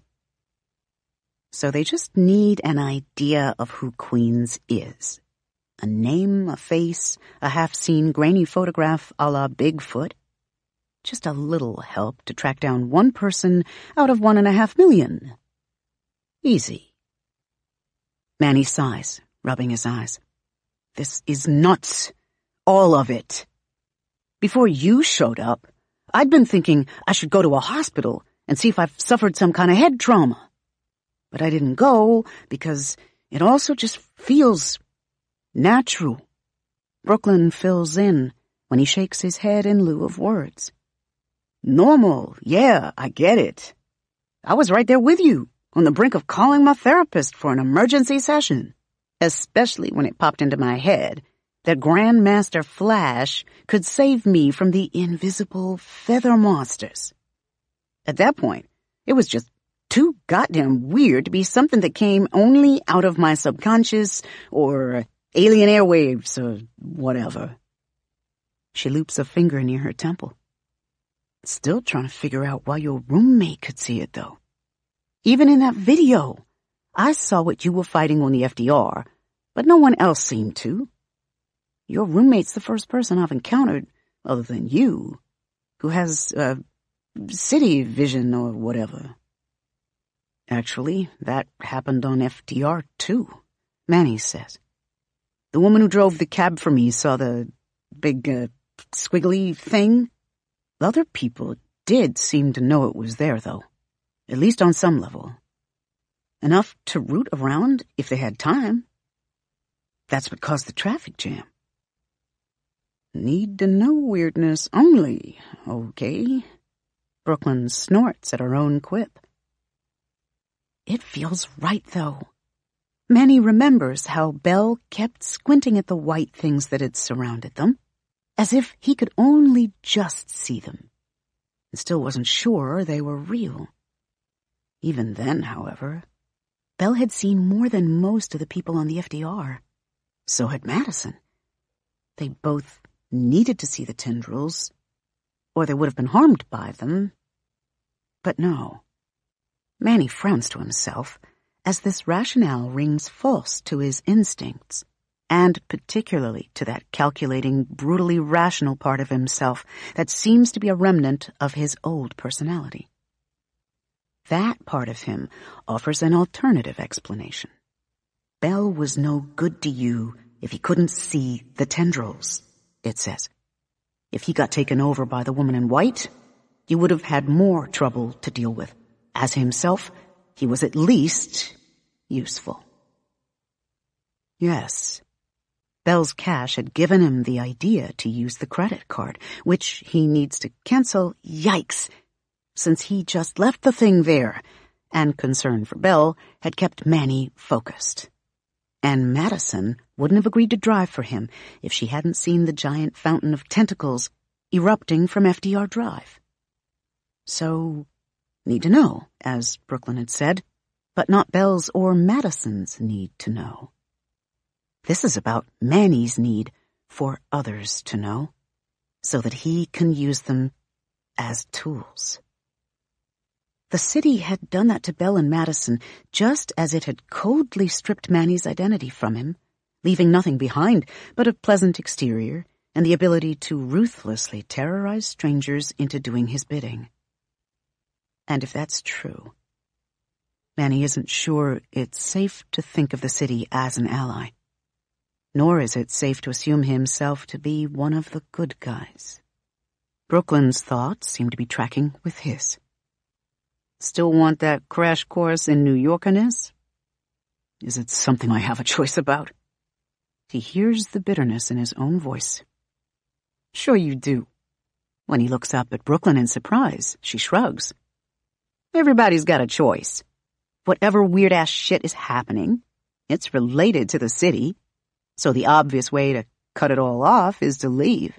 So they just need an idea of who Queens is. A name, a face, a half-seen grainy photograph a la Bigfoot. Just a little help to track down one person out of one and a half million. Easy. Manny sighs, rubbing his eyes. This is nuts. All of it. Before you showed up, I'd been thinking I should go to a hospital and see if I've suffered some kind of head trauma. But I didn't go because it also just feels natural. Brooklyn fills in when he shakes his head in lieu of words. Normal, yeah, I get it. I was right there with you, on the brink of calling my therapist for an emergency session, especially when it popped into my head that Grandmaster Flash could save me from the invisible feather monsters. At that point, it was just too goddamn weird to be something that came only out of my subconscious or alien airwaves or whatever. She loops a finger near her temple. Still trying to figure out why your roommate could see it, though. Even in that video, I saw what you were fighting on the F D R, but no one else seemed to. Your roommate's the first person I've encountered, other than you, who has, uh, city vision or whatever. Actually, that happened on F D R too, Manny says. The woman who drove the cab for me saw the big, uh, squiggly thing. The other people did seem to know it was there, though, at least on some level. Enough to root around if they had time. That's what caused the traffic jam. Need to know weirdness only, okay? Brooklyn snorts at her own quip. It feels right, though. Manny remembers how Belle kept squinting at the white things that had surrounded them, as if he could only just see them, and still wasn't sure they were real. Even then, however, Belle had seen more than most of the people on the F D R. So had Madison. They both needed to see the tendrils, or they would have been harmed by them. But no. Manny frowns to himself as this rationale rings false to his instincts, and particularly to that calculating, brutally rational part of himself that seems to be a remnant of his old personality. That part of him offers an alternative explanation. Belle was no good to you if he couldn't see the tendrils, it says. If he got taken over by the woman in white, you would have had more trouble to deal with. As himself, he was at least useful. Yes. Belle's cash had given him the idea to use the credit card, which he needs to cancel. Yikes! Since he just left the thing there, and concern for Belle had kept Manny focused. And Madison wouldn't have agreed to drive for him if she hadn't seen the giant fountain of tentacles erupting from F D R Drive. So, need to know, as Brooklyn had said, but not Belle's or Madison's need to know. This is about Manny's need for others to know, so that he can use them as tools. The city had done that to Belle and Madison just as it had coldly stripped Manny's identity from him, leaving nothing behind but a pleasant exterior and the ability to ruthlessly terrorize strangers into doing his bidding. And if that's true, Manny isn't sure it's safe to think of the city as an ally, nor is it safe to assume himself to be one of the good guys. Brooklyn's thoughts seem to be tracking with his. Still want that crash course in New Yorkerness? Is it something I have a choice about? He hears the bitterness in his own voice. Sure you do. When he looks up at Brooklyn in surprise, she shrugs. Everybody's got a choice. Whatever weird-ass shit is happening, it's related to the city, so the obvious way to cut it all off is to leave.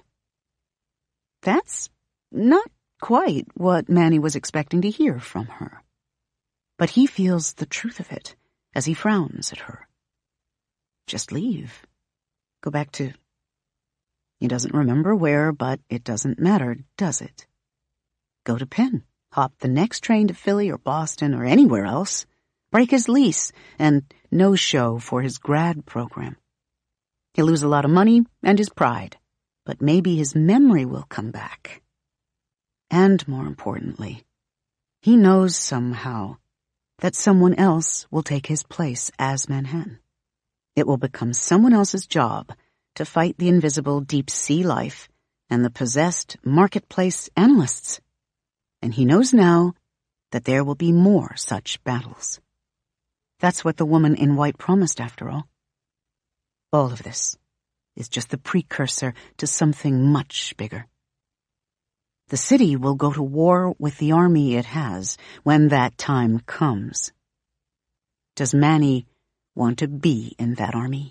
That's not quite what Manny was expecting to hear from her. But he feels the truth of it as he frowns at her. Just leave. Go back to... He doesn't remember where, but it doesn't matter, does it? Go to Penn. Hop the next train to Philly or Boston or anywhere else. Break his lease and no-show for his grad program. He'll lose a lot of money and his pride, but maybe his memory will come back. And more importantly, he knows somehow that someone else will take his place as Manhattan. It will become someone else's job to fight the invisible deep-sea life and the possessed marketplace analysts. And he knows now that there will be more such battles. That's what the woman in white promised, after all. All of this is just the precursor to something much bigger. The city will go to war with the army it has when that time comes. Does Manny want to be in that army?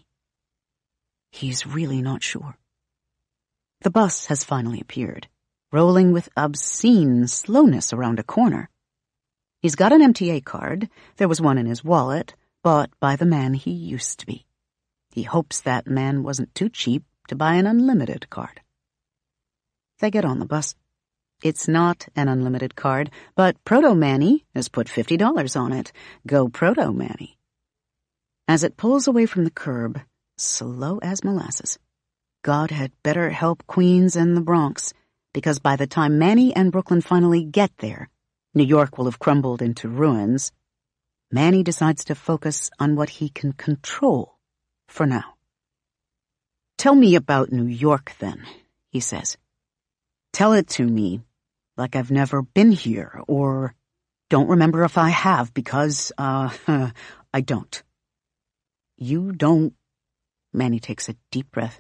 He's really not sure. The bus has finally appeared, rolling with obscene slowness around a corner. He's got an M T A card. There was one in his wallet, bought by the man he used to be. He hopes that man wasn't too cheap to buy an unlimited card. They get on the bus. It's not an unlimited card, but Proto-Manny has put fifty dollars on it. Go Proto-Manny. As it pulls away from the curb, slow as molasses, God had better help Queens and the Bronx, because by the time Manny and Brooklyn finally get there, New York will have crumbled into ruins. Manny decides to focus on what he can control for now. Tell me about New York, then, he says. Tell it to me like I've never been here, or don't remember if I have, because, uh, I don't. You don't... Manny takes a deep breath.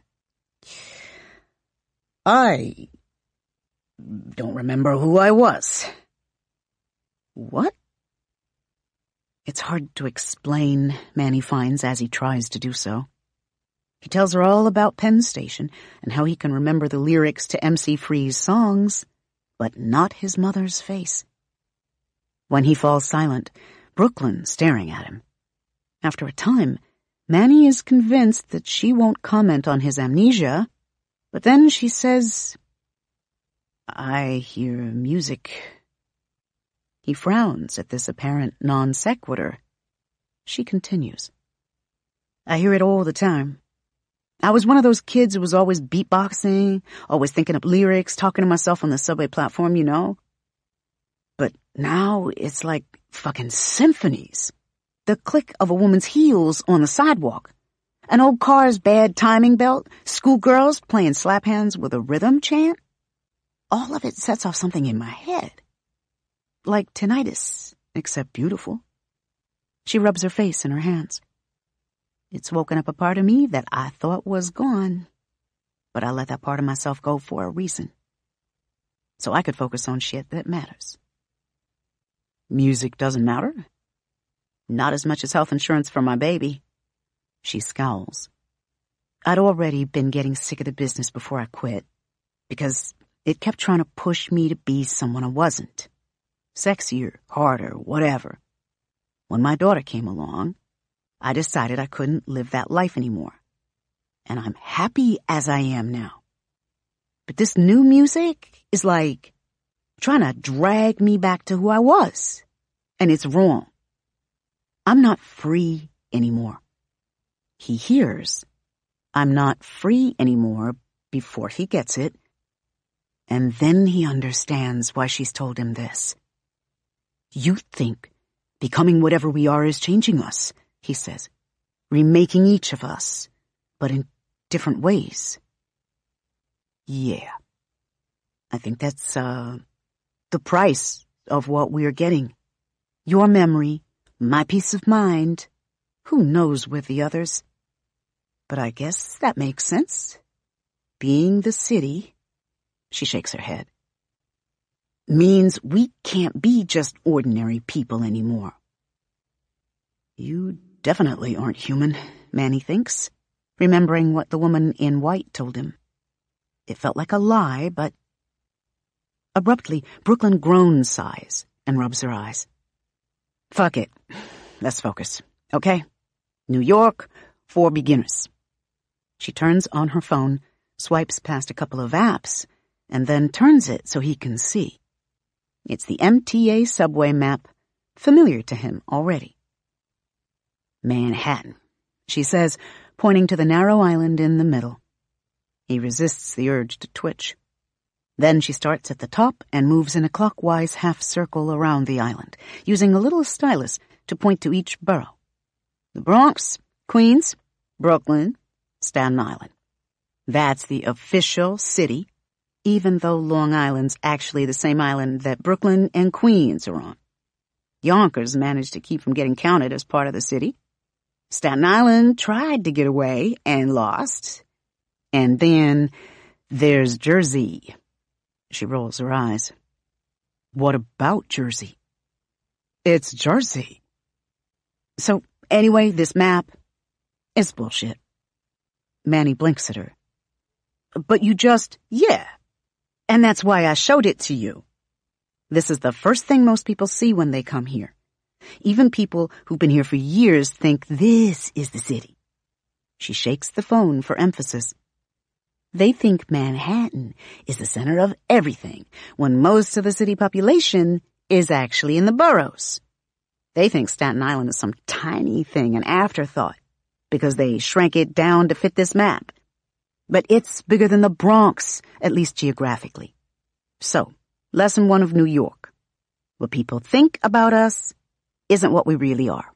I don't remember who I was. What? It's hard to explain, Manny finds as he tries to do so. He tells her all about Penn Station and how he can remember the lyrics to M C Free's songs, but not his mother's face. When he falls silent, Brooklyn's staring at him. After a time, Manny is convinced that she won't comment on his amnesia, but then she says, I hear music. He frowns at this apparent non sequitur. She continues, I hear it all the time. I was one of those kids who was always beatboxing, always thinking up lyrics, talking to myself on the subway platform, you know. But now it's like fucking symphonies. The click of a woman's heels on the sidewalk, an old car's bad timing belt, schoolgirls playing slap hands with a rhythm chant. All of it sets off something in my head. Like tinnitus, except beautiful. She rubs her face in her hands. It's woken up a part of me that I thought was gone, but I let that part of myself go for a reason, so I could focus on shit that matters. Music doesn't matter. Not as much as health insurance for my baby. She scowls. I'd already been getting sick of the business before I quit, because it kept trying to push me to be someone I wasn't. Sexier, harder, whatever. When my daughter came along, I decided I couldn't live that life anymore. And I'm happy as I am now. But this new music is like trying to drag me back to who I was. And it's wrong. I'm not free anymore. He hears I'm not free anymore before he gets it. And then he understands why she's told him this. You think becoming whatever we are is changing us, he says. Remaking each of us, but in different ways. Yeah. I think that's, uh, the price of what we're getting. Your memory, my peace of mind. Who knows with the others? But I guess that makes sense. Being the city, she shakes her head, means we can't be just ordinary people anymore. You definitely aren't human, Manny thinks, remembering what the woman in white told him. It felt like a lie, but... Abruptly, Brooklyn groans sighs and rubs her eyes. Fuck it. Let's focus, okay? New York for beginners. She turns on her phone, swipes past a couple of apps, and then turns it so he can see. It's the M T A subway map, familiar to him already. Manhattan, she says, pointing to the narrow island in the middle. He resists the urge to twitch. Then she starts at the top and moves in a clockwise half-circle around the island, using a little stylus to point to each borough. The Bronx, Queens, Brooklyn, Staten Island. That's the official city, even though Long Island's actually the same island that Brooklyn and Queens are on. Yonkers managed to keep from getting counted as part of the city. Staten Island tried to get away and lost. And then there's Jersey. She rolls her eyes. What about Jersey? It's Jersey. So, anyway, this map is bullshit. Manny blinks at her. But you just, yeah. And that's why I showed it to you. This is the first thing most people see when they come here. Even people who've been here for years think this is the city. She shakes the phone for emphasis. They think Manhattan is the center of everything, when most of the city population is actually in the boroughs. They think Staten Island is some tiny thing, an afterthought, because they shrank it down to fit this map. But it's bigger than the Bronx, at least geographically. So, lesson one of New York. What people think about us isn't what we really are.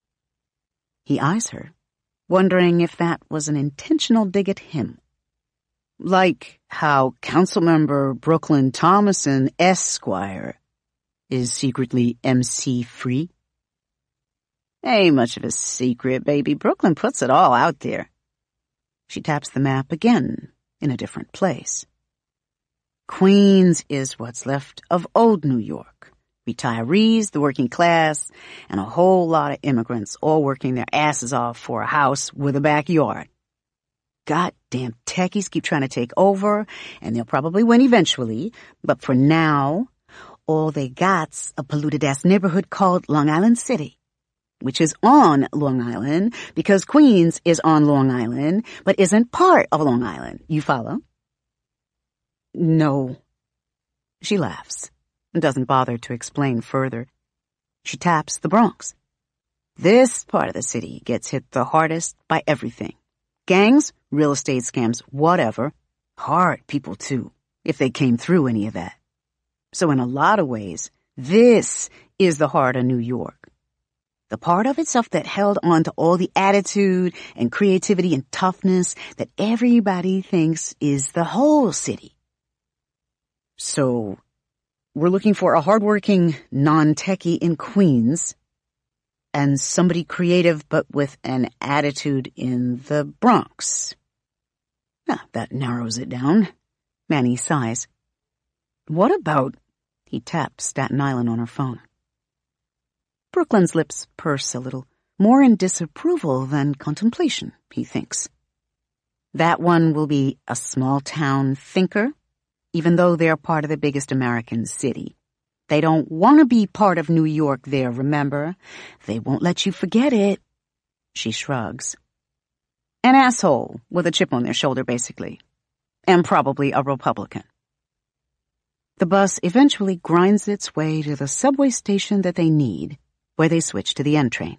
He eyes her, wondering if that was an intentional dig at him. Like how Councilmember Brooklyn Thomason, Esquire, is secretly M C-free. Ain't much of a secret, baby. Brooklyn puts it all out there. She taps the map again, in a different place. Queens is what's left of old New York. Retirees, the working class, and a whole lot of immigrants all working their asses off for a house with a backyard. Goddamn techies keep trying to take over, and they'll probably win eventually, but for now, all they got's a polluted-ass neighborhood called Long Island City, which is on Long Island because Queens is on Long Island, but isn't part of Long Island. You follow? No. She laughs and doesn't bother to explain further. She taps the Bronx. This part of the city gets hit the hardest by everything. Gangs, real estate scams, whatever. Hard people, too, if they came through any of that. So in a lot of ways, this is the heart of New York. The part of itself that held on to all the attitude and creativity and toughness that everybody thinks is the whole city. So, we're looking for a hardworking non-techie in Queens. and somebody creative but with an attitude in the Bronx. Ah, that narrows it down. Manny sighs. What about... He tapped Staten Island on her phone. Brooklyn's lips purse a little, more in disapproval than contemplation, he thinks. That one will be a small-town thinker, even though they're part of the biggest American city. They don't want to be part of New York there, remember? They won't let you forget it. She shrugs. An asshole with a chip on their shoulder, basically. And probably a Republican. The bus eventually grinds its way to the subway station that they need, where they switch to the N train.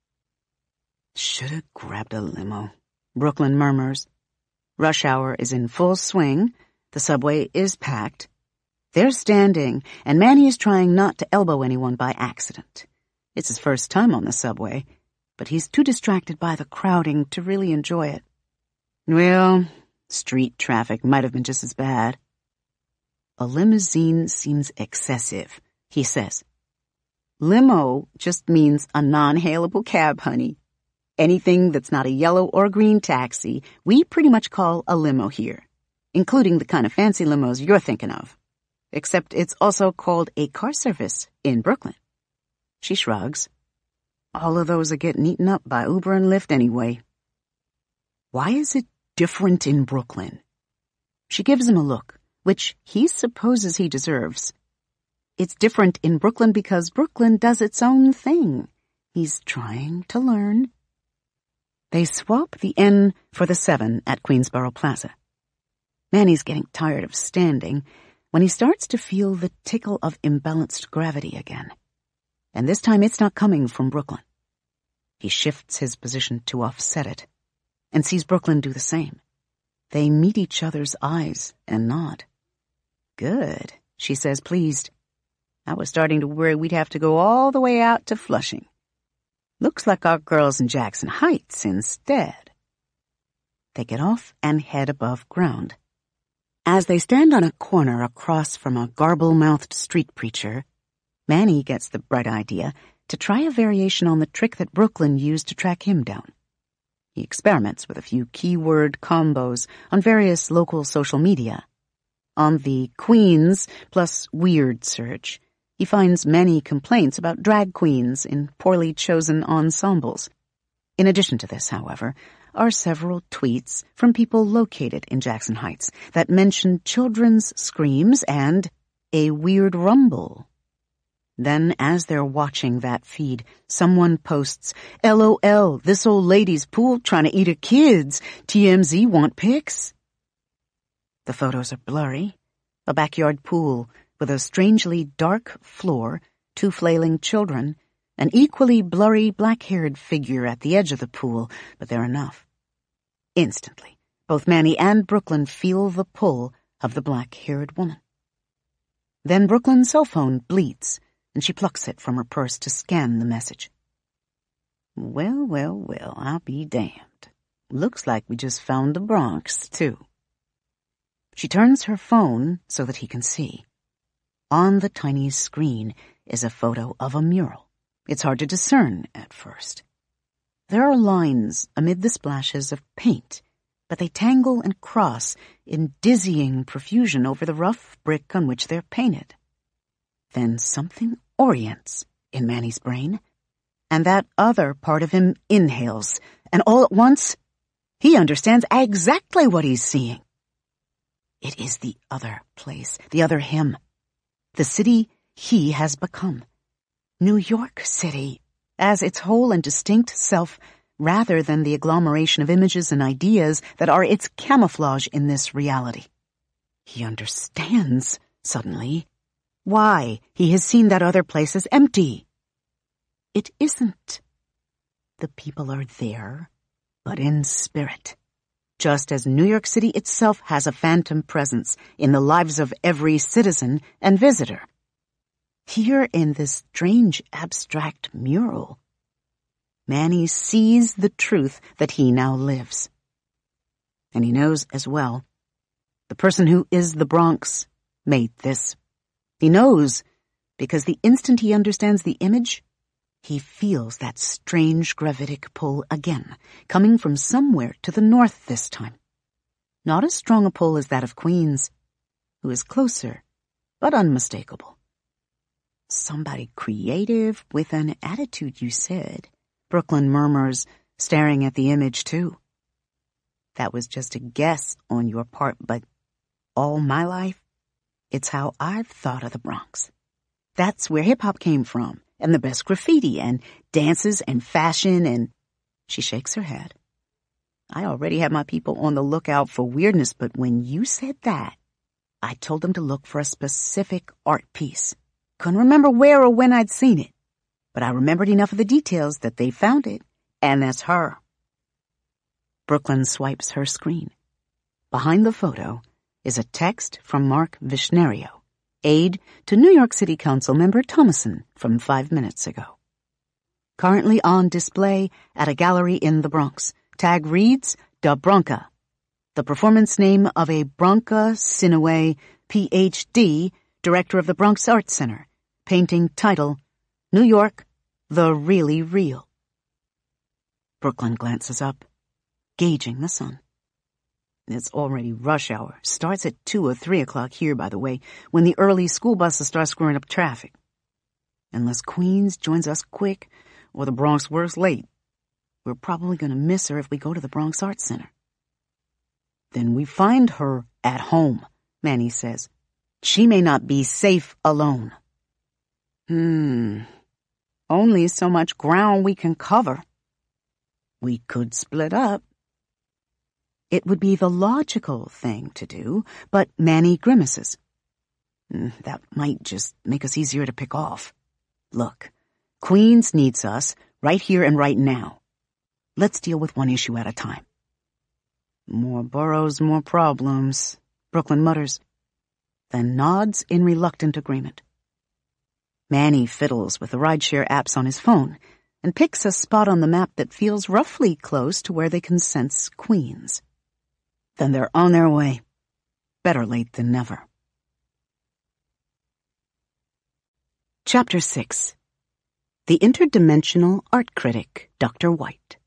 Should've grabbed a limo, Brooklyn murmurs. Rush hour is in full swing. The subway is packed. They're standing, and Manny is trying not to elbow anyone by accident. It's his first time on the subway, but he's too distracted by the crowding to really enjoy it. Well, street traffic might have been just as bad. A limousine seems excessive, he says. Limo just means a non-hailable cab, honey. Anything that's not a yellow or green taxi, we pretty much call a limo here, including the kind of fancy limos you're thinking of. Except it's also called a car service in Brooklyn. She shrugs. All of those are getting eaten up by Uber and Lyft anyway. Why is it different in Brooklyn? She gives him a look, which he supposes he deserves. It's different in Brooklyn because Brooklyn does its own thing. He's trying to learn. They swap the N for the seven at Queensboro Plaza. Manny's getting tired of standing when he starts to feel the tickle of imbalanced gravity again. And this time it's not coming from Brooklyn. He shifts his position to offset it, and sees Brooklyn do the same. They meet each other's eyes and nod. Good, she says, pleased. I was starting to worry we'd have to go all the way out to Flushing. Looks like our girl's in Jackson Heights instead. They get off and head above ground. As they stand on a corner across from a garble-mouthed street preacher, Manny gets the bright idea to try a variation on the trick that Brooklyn used to track him down. He experiments with a few keyword combos on various local social media. On the Queens plus weird search, he finds many complaints about drag queens in poorly chosen ensembles. In addition to this, however, are several tweets from people located in Jackson Heights that mention children's screams and a weird rumble. Then, as they're watching that feed, someone posts, LOL, this old lady's pool trying to eat her kids. T M Z want pics? The photos are blurry. A backyard pool with a strangely dark floor, two flailing children, an equally blurry black-haired figure at the edge of the pool, but they're enough. Instantly, both Manny and Brooklyn feel the pull of the black-haired woman. Then Brooklyn's cell phone bleats, and she plucks it from her purse to scan the message. Well, well, well, I'll be damned. Looks like we just found the Bronx, too. She turns her phone so that he can see. On the tiny screen is a photo of a mural. It's hard to discern at first. There are lines amid the splashes of paint, but they tangle and cross in dizzying profusion over the rough brick on which they're painted. Then something orients in Manny's brain, and that other part of him inhales, and all at once, he understands exactly what he's seeing. It is the other place, the other him, the city he has become. New York City, as its whole and distinct self, rather than the agglomeration of images and ideas that are its camouflage in this reality. He understands, suddenly, why he has seen that other place as empty. It isn't. The people are there, but in spirit. Just as New York City itself has a phantom presence in the lives of every citizen and visitor. Here in this strange abstract mural, Manny sees the truth that he now lives. And he knows as well, the person who is the Bronx made this. He knows because the instant he understands the image, He feels that strange gravitic pull again, coming from somewhere to the north this time. Not as strong a pull as that of Queens, who is closer, but unmistakable. Somebody creative with an attitude, you said, Brooklyn murmurs, staring at the image too. That was just a guess on your part, but all my life, it's how I've thought of the Bronx. That's where hip-hop came from, and the best graffiti, and dances, and fashion, and... She shakes her head. I already had my people on the lookout for weirdness, but when you said that, I told them to look for a specific art piece. Couldn't remember where or when I'd seen it, but I remembered enough of the details that they found it, and that's her. Brooklyn swipes her screen. Behind the photo is a text from Mark Vishnerio, aide to New York City Council member Thomason from five minutes ago. Currently on display at a gallery in the Bronx. Tag reads, Da Bronca, the performance name of a Bronca Sinaway, P H D, director of the Bronx Art Center. Painting title, New York, The Really Real. Brooklyn glances up, gauging the sun. It's already rush hour. Starts at two or three o'clock here, by the way, when the early school buses start screwing up traffic. Unless Queens joins us quick, or the Bronx works late, we're probably going to miss her if we go to the Bronx Art Center. Then we find her at home, Manny says. She may not be safe alone. Hmm. Only so much ground we can cover. We could split up. It would be the logical thing to do, but Manny grimaces. That might just make us easier to pick off. Look, Queens needs us right here and right now. Let's deal with one issue at a time. More boroughs, more problems, Brooklyn mutters, then nods in reluctant agreement. Manny fiddles with the rideshare apps on his phone and picks a spot on the map that feels roughly close to where they can sense Queens. Then they're on their way. Better late than never. Chapter six. The Interdimensional Art Critic, Doctor White.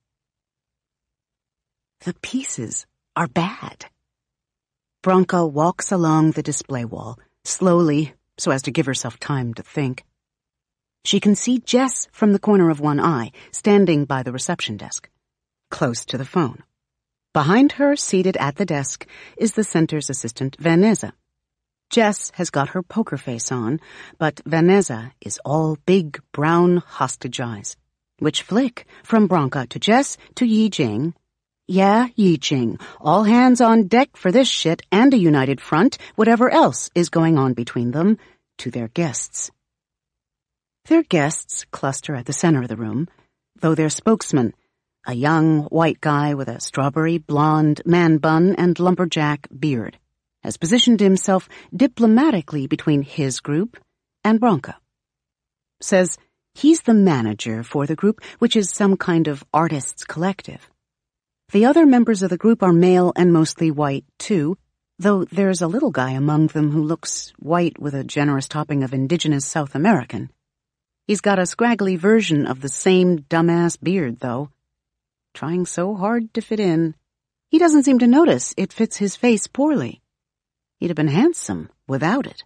The pieces are bad. Bronca walks along the display wall, slowly, so as to give herself time to think. She can see Jess from the corner of one eye, standing by the reception desk, close to the phone. Behind her, seated at the desk, is the center's assistant, Vanessa. Jess has got her poker face on, but Vanessa is all big, brown hostage eyes, which flick from Bronca to Jess to Yi Jing. Yeah, Yi Jing, all hands on deck for this shit and a united front, whatever else is going on between them, to their guests. Their guests cluster at the center of the room, though their spokesman, a young white guy with a strawberry blonde man bun and lumberjack beard, has positioned himself diplomatically between his group and Bronca. Says he's the manager for the group, which is some kind of artists' collective. The other members of the group are male and mostly white, too, though there's a little guy among them who looks white with a generous topping of indigenous South American. He's got a scraggly version of the same dumbass beard, though. Trying so hard to fit in, he doesn't seem to notice it fits his face poorly. He'd have been handsome without it.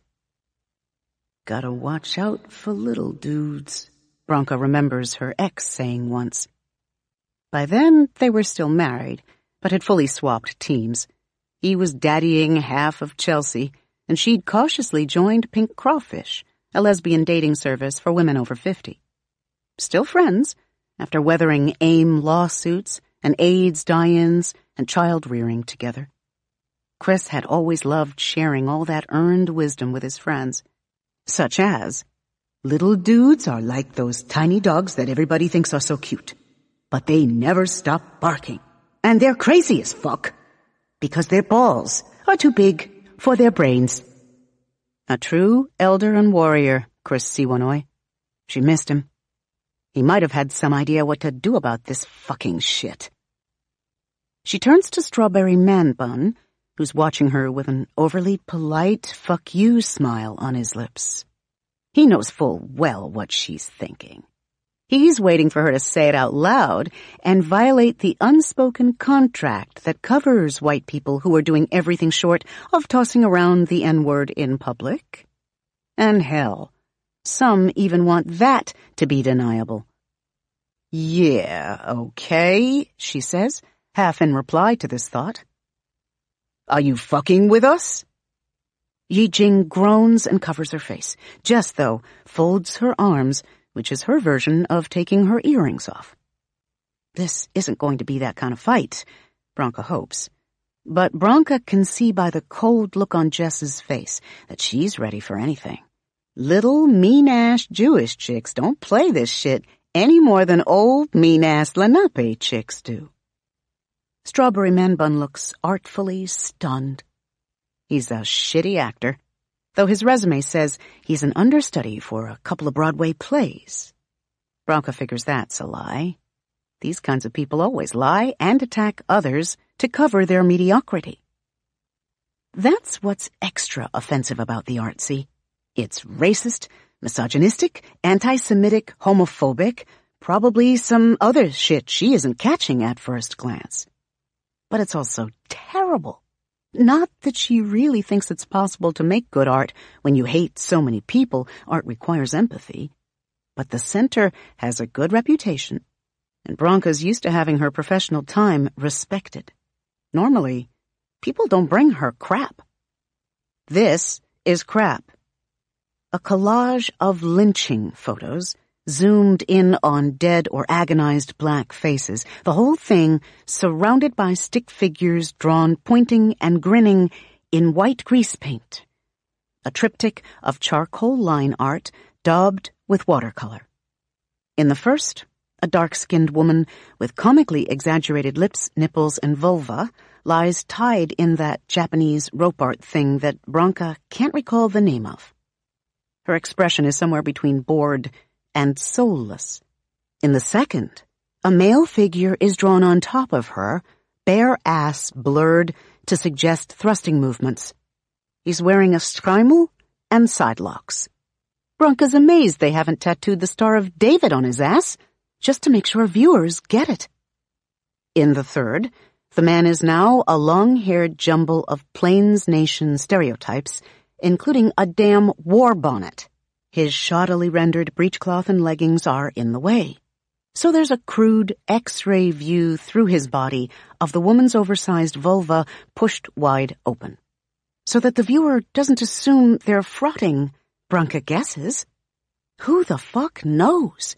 Gotta watch out for little dudes, Bronca remembers her ex saying once. By then, they were still married, but had fully swapped teams. He was daddying half of Chelsea, and she'd cautiously joined Pink Crawfish, a lesbian dating service for women over fifty. Still friends, after weathering AIM lawsuits and AIDS die-ins and child-rearing together. Chris had always loved sharing all that earned wisdom with his friends, such as, little dudes are like those tiny dogs that everybody thinks are so cute, but they never stop barking, and they're crazy as fuck, because their balls are too big for their brains. A true elder and warrior, Chris Siwanoy. She missed him. He might have had some idea what to do about this fucking shit. She turns to Strawberry Man Bun, who's watching her with an overly polite fuck you smile on his lips. He knows full well what she's thinking. He's waiting for her to say it out loud and violate the unspoken contract that covers white people who are doing everything short of tossing around the N-word in public. And hell, some even want that to be deniable. Yeah, okay, she says, half in reply to this thought. Are you fucking with us? Yi Jing groans and covers her face. Jess, though, folds her arms, which is her version of taking her earrings off. This isn't going to be that kind of fight, Branka hopes. But Branka can see by the cold look on Jess's face that she's ready for anything. Little, mean-ass Jewish chicks don't play this shit any more than old, mean-ass Lenape chicks do. Strawberry Man Bun looks artfully stunned. He's a shitty actor, though his resume says he's an understudy for a couple of Broadway plays. Branka figures that's a lie. These kinds of people always lie and attack others to cover their mediocrity. That's what's extra offensive about the artsy. It's racist, misogynistic, anti-Semitic, homophobic, probably some other shit she isn't catching at first glance. But it's also terrible. Not that she really thinks it's possible to make good art when you hate so many people. Art requires empathy. But the center has a good reputation, and Branka's used to having her professional time respected. Normally, people don't bring her crap. This is crap. A collage of lynching photos, zoomed in on dead or agonized black faces, the whole thing surrounded by stick figures drawn pointing and grinning in white grease paint. A triptych of charcoal line art daubed with watercolor. In the first, a dark-skinned woman with comically exaggerated lips, nipples, and vulva lies tied in that Japanese rope art thing that Branka can't recall the name of. Her expression is somewhere between bored and soulless. In the second, a male figure is drawn on top of her, bare ass blurred to suggest thrusting movements. He's wearing a streimel and sidelocks. Branka's amazed they haven't tattooed the Star of David on his ass, just to make sure viewers get it. In the third, the man is now a long-haired jumble of Plains Nation stereotypes, including a damn war bonnet. His shoddily rendered breechcloth and leggings are in the way. So there's a crude X-ray view through his body of the woman's oversized vulva pushed wide open. So that the viewer doesn't assume they're frotting, Branka guesses. Who the fuck knows?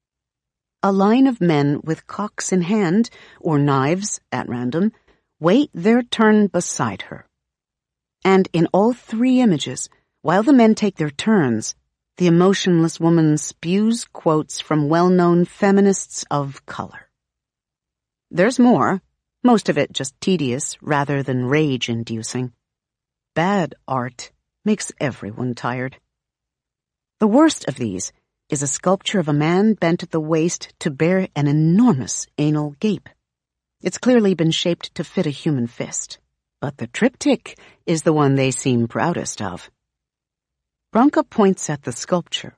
A line of men with cocks in hand, or knives at random, wait their turn beside her. And in all three images, while the men take their turns, the emotionless woman spews quotes from well-known feminists of color. There's more, most of it just tedious rather than rage-inducing. Bad art makes everyone tired. The worst of these is a sculpture of a man bent at the waist to bear an enormous anal gape. It's clearly been shaped to fit a human fist, but the triptych is the one they seem proudest of. Branka points at the sculpture.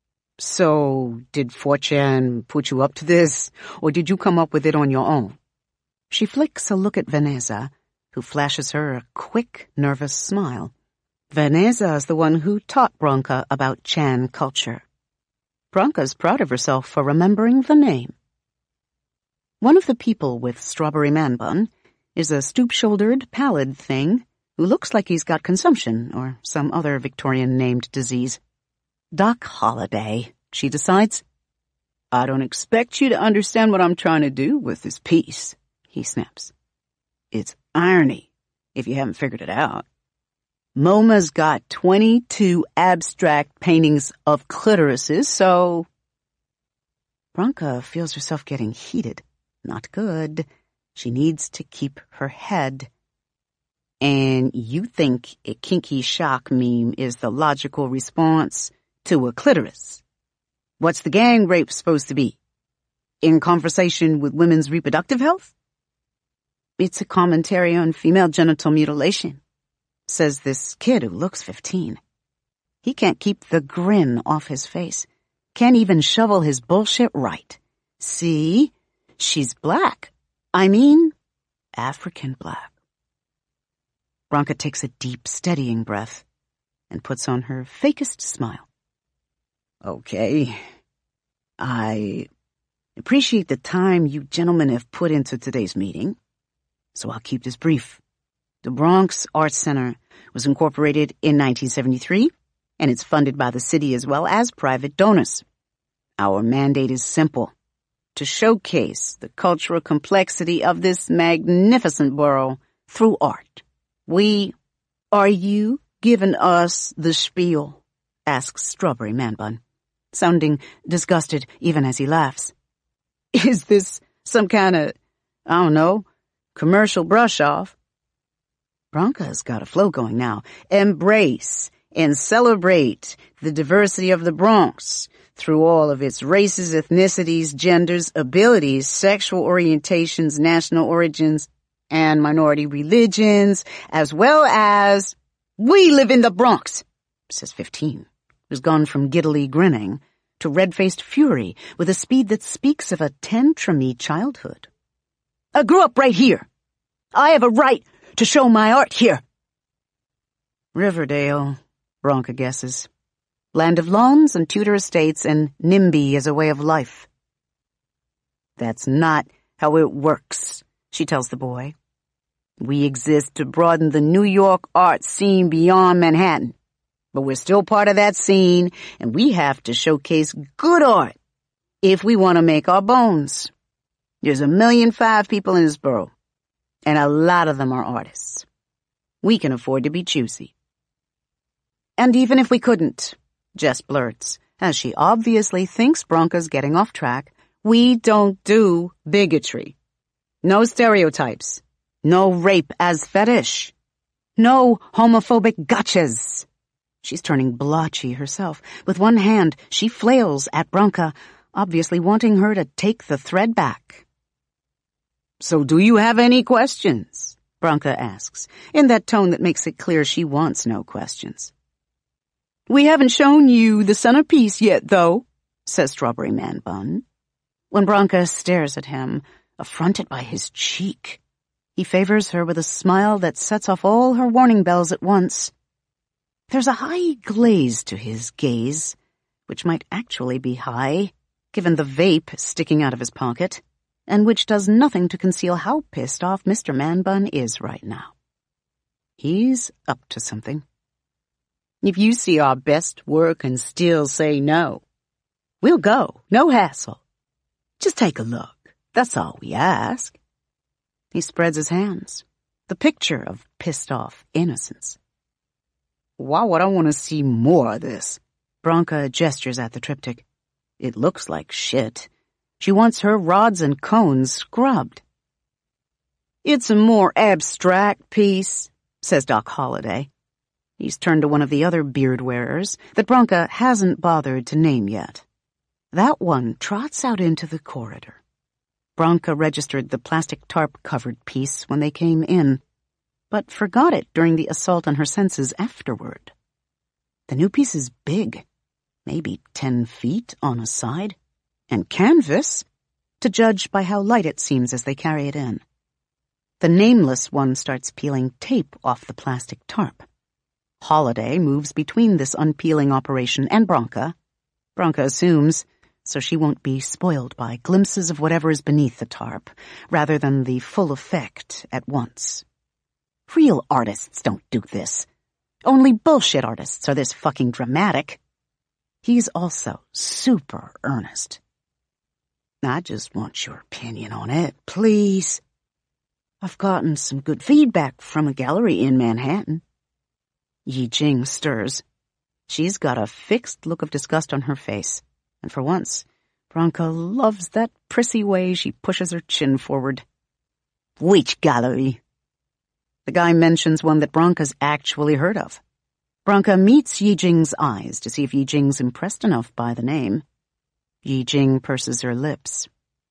So, did fortune put you up to this, or did you come up with it on your own? She flicks a look at Vanessa, who flashes her a quick, nervous smile. Vanessa is the one who taught Branka about Chan culture. Branka's proud of herself for remembering the name. One of the people with Strawberry Man Bun is a stoop-shouldered, pallid thing who looks like he's got consumption or some other Victorian-named disease. Doc Holliday, she decides. I don't expect you to understand what I'm trying to do with this piece, he snaps. It's irony, if you haven't figured it out. MoMA's got twenty-two abstract paintings of clitorises, so... Branka feels herself getting heated. Not good. She needs to keep her head. And you think a kinky shock meme is the logical response to a clitoris? What's the gang rape supposed to be? In conversation with women's reproductive health? It's a commentary on female genital mutilation, says this kid who looks fifteen. He can't keep the grin off his face. can't even shovel his bullshit right. See? She's black. I mean, African black. Bronca takes a deep, steadying breath and puts on her fakest smile. Okay. I appreciate the time you gentlemen have put into today's meeting, so I'll keep this brief. The Bronx Arts Center was incorporated in nineteen seventy-three, and it's funded by the city as well as private donors. Our mandate is simple: to showcase the cultural complexity of this magnificent borough through art. We... Are you giving us the spiel? Asks Strawberry Man Bun, sounding disgusted even as he laughs. Is this some kind of, I don't know, commercial brush-off? Bronca's got a flow going now. Embrace and celebrate the diversity of the Bronx through all of its races, ethnicities, genders, abilities, sexual orientations, national origins, and minority religions, as well as, we live in the Bronx, says fifteen, who's gone from giddily grinning to red-faced fury with a speed that speaks of a tantrumy childhood. I grew up right here. I have a right to show my art here. Riverdale, Bronca guesses. Land of lawns and Tudor estates and NIMBY as a way of life. That's not how it works, she tells the boy. We exist to broaden the New York art scene beyond Manhattan. But we're still part of that scene, and we have to showcase good art if we want to make our bones. There's a million five people in this borough, and a lot of them are artists. We can afford to be choosy. And even if we couldn't, Jess blurts, as she obviously thinks Bronca's getting off track, we don't do bigotry. No stereotypes. No rape as fetish. No homophobic gotchas. She's turning blotchy herself. With one hand, she flails at Bronca, obviously wanting her to take the thread back. So do you have any questions? Bronca asks, in that tone that makes it clear she wants no questions. We haven't shown you the centerpiece yet, though, says Strawberry Man Bun. When Bronca stares at him, affronted by his cheek, he favors her with a smile that sets off all her warning bells at once. There's a high glaze to his gaze, which might actually be high, given the vape sticking out of his pocket, and which does nothing to conceal how pissed off Mister Man Bun is right now. He's up to something. If you see our best work and still say no, we'll go, no hassle. Just take a look, that's all we ask. He spreads his hands, the picture of pissed-off innocence. Why would I want to see more of this? Bronca gestures at the triptych. It looks like shit. She wants her rods and cones scrubbed. It's a more abstract piece, says Doc Holliday. He's turned to one of the other beard-wearers that Bronca hasn't bothered to name yet. That one trots out into the corridor. Bronca registered the plastic tarp-covered piece when they came in, but forgot it during the assault on her senses afterward. The new piece is big, maybe ten feet on a side, and canvas, to judge by how light it seems as they carry it in. The nameless one starts peeling tape off the plastic tarp. Holiday moves between this unpeeling operation and Bronca. Bronca assumes, so she won't be spoiled by glimpses of whatever is beneath the tarp, rather than the full effect at once. Real artists don't do this. Only bullshit artists are this fucking dramatic. He's also super earnest. I just want your opinion on it, please. I've gotten some good feedback from a gallery in Manhattan. Yi Jing stirs. She's got a fixed look of disgust on her face, and for once, Bronca loves that prissy way she pushes her chin forward. Which gallery? The guy mentions one that Bronca's actually heard of. Bronca meets Yi Jing's eyes to see if Yi Jing's impressed enough by the name. Yi Jing purses her lips.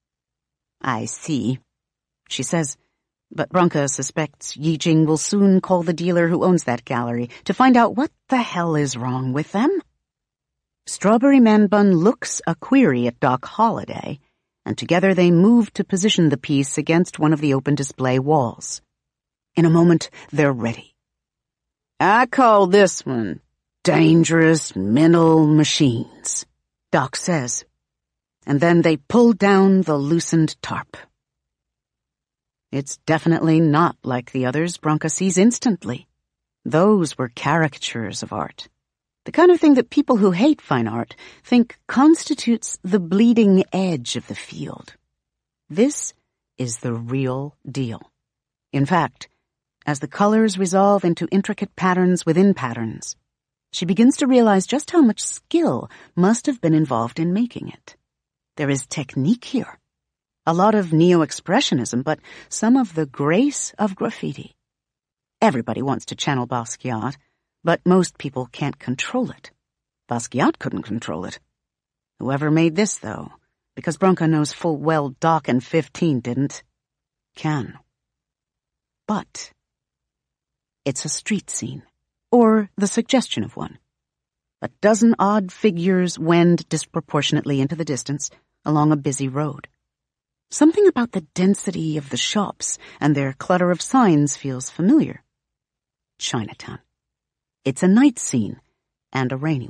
I see, she says, but Bronca suspects Yi Jing will soon call the dealer who owns that gallery to find out what the hell is wrong with them. Strawberry Man Bun looks a query at Doc Holliday, and together they move to position the piece against one of the open display walls. In a moment, they're ready. "I call this one Dangerous Mental Machines," Doc says. And then they pull down the loosened tarp. It's definitely not like the others Bronca sees instantly. Those were caricatures of art. The kind of thing that people who hate fine art think constitutes the bleeding edge of the field. This is the real deal. In fact, as the colors resolve into intricate patterns within patterns, she begins to realize just how much skill must have been involved in making it. There is technique here. A lot of neo-expressionism, but some of the grace of graffiti. Everybody wants to channel Basquiat, but most people can't control it. Basquiat couldn't control it. Whoever made this, though, because Bronca knows full well Doc and fifteen didn't, can. But it's a street scene, or the suggestion of one. A dozen odd figures wend disproportionately into the distance along a busy road. Something about the density of the shops and their clutter of signs feels familiar. Chinatown. It's a night scene, and a rainy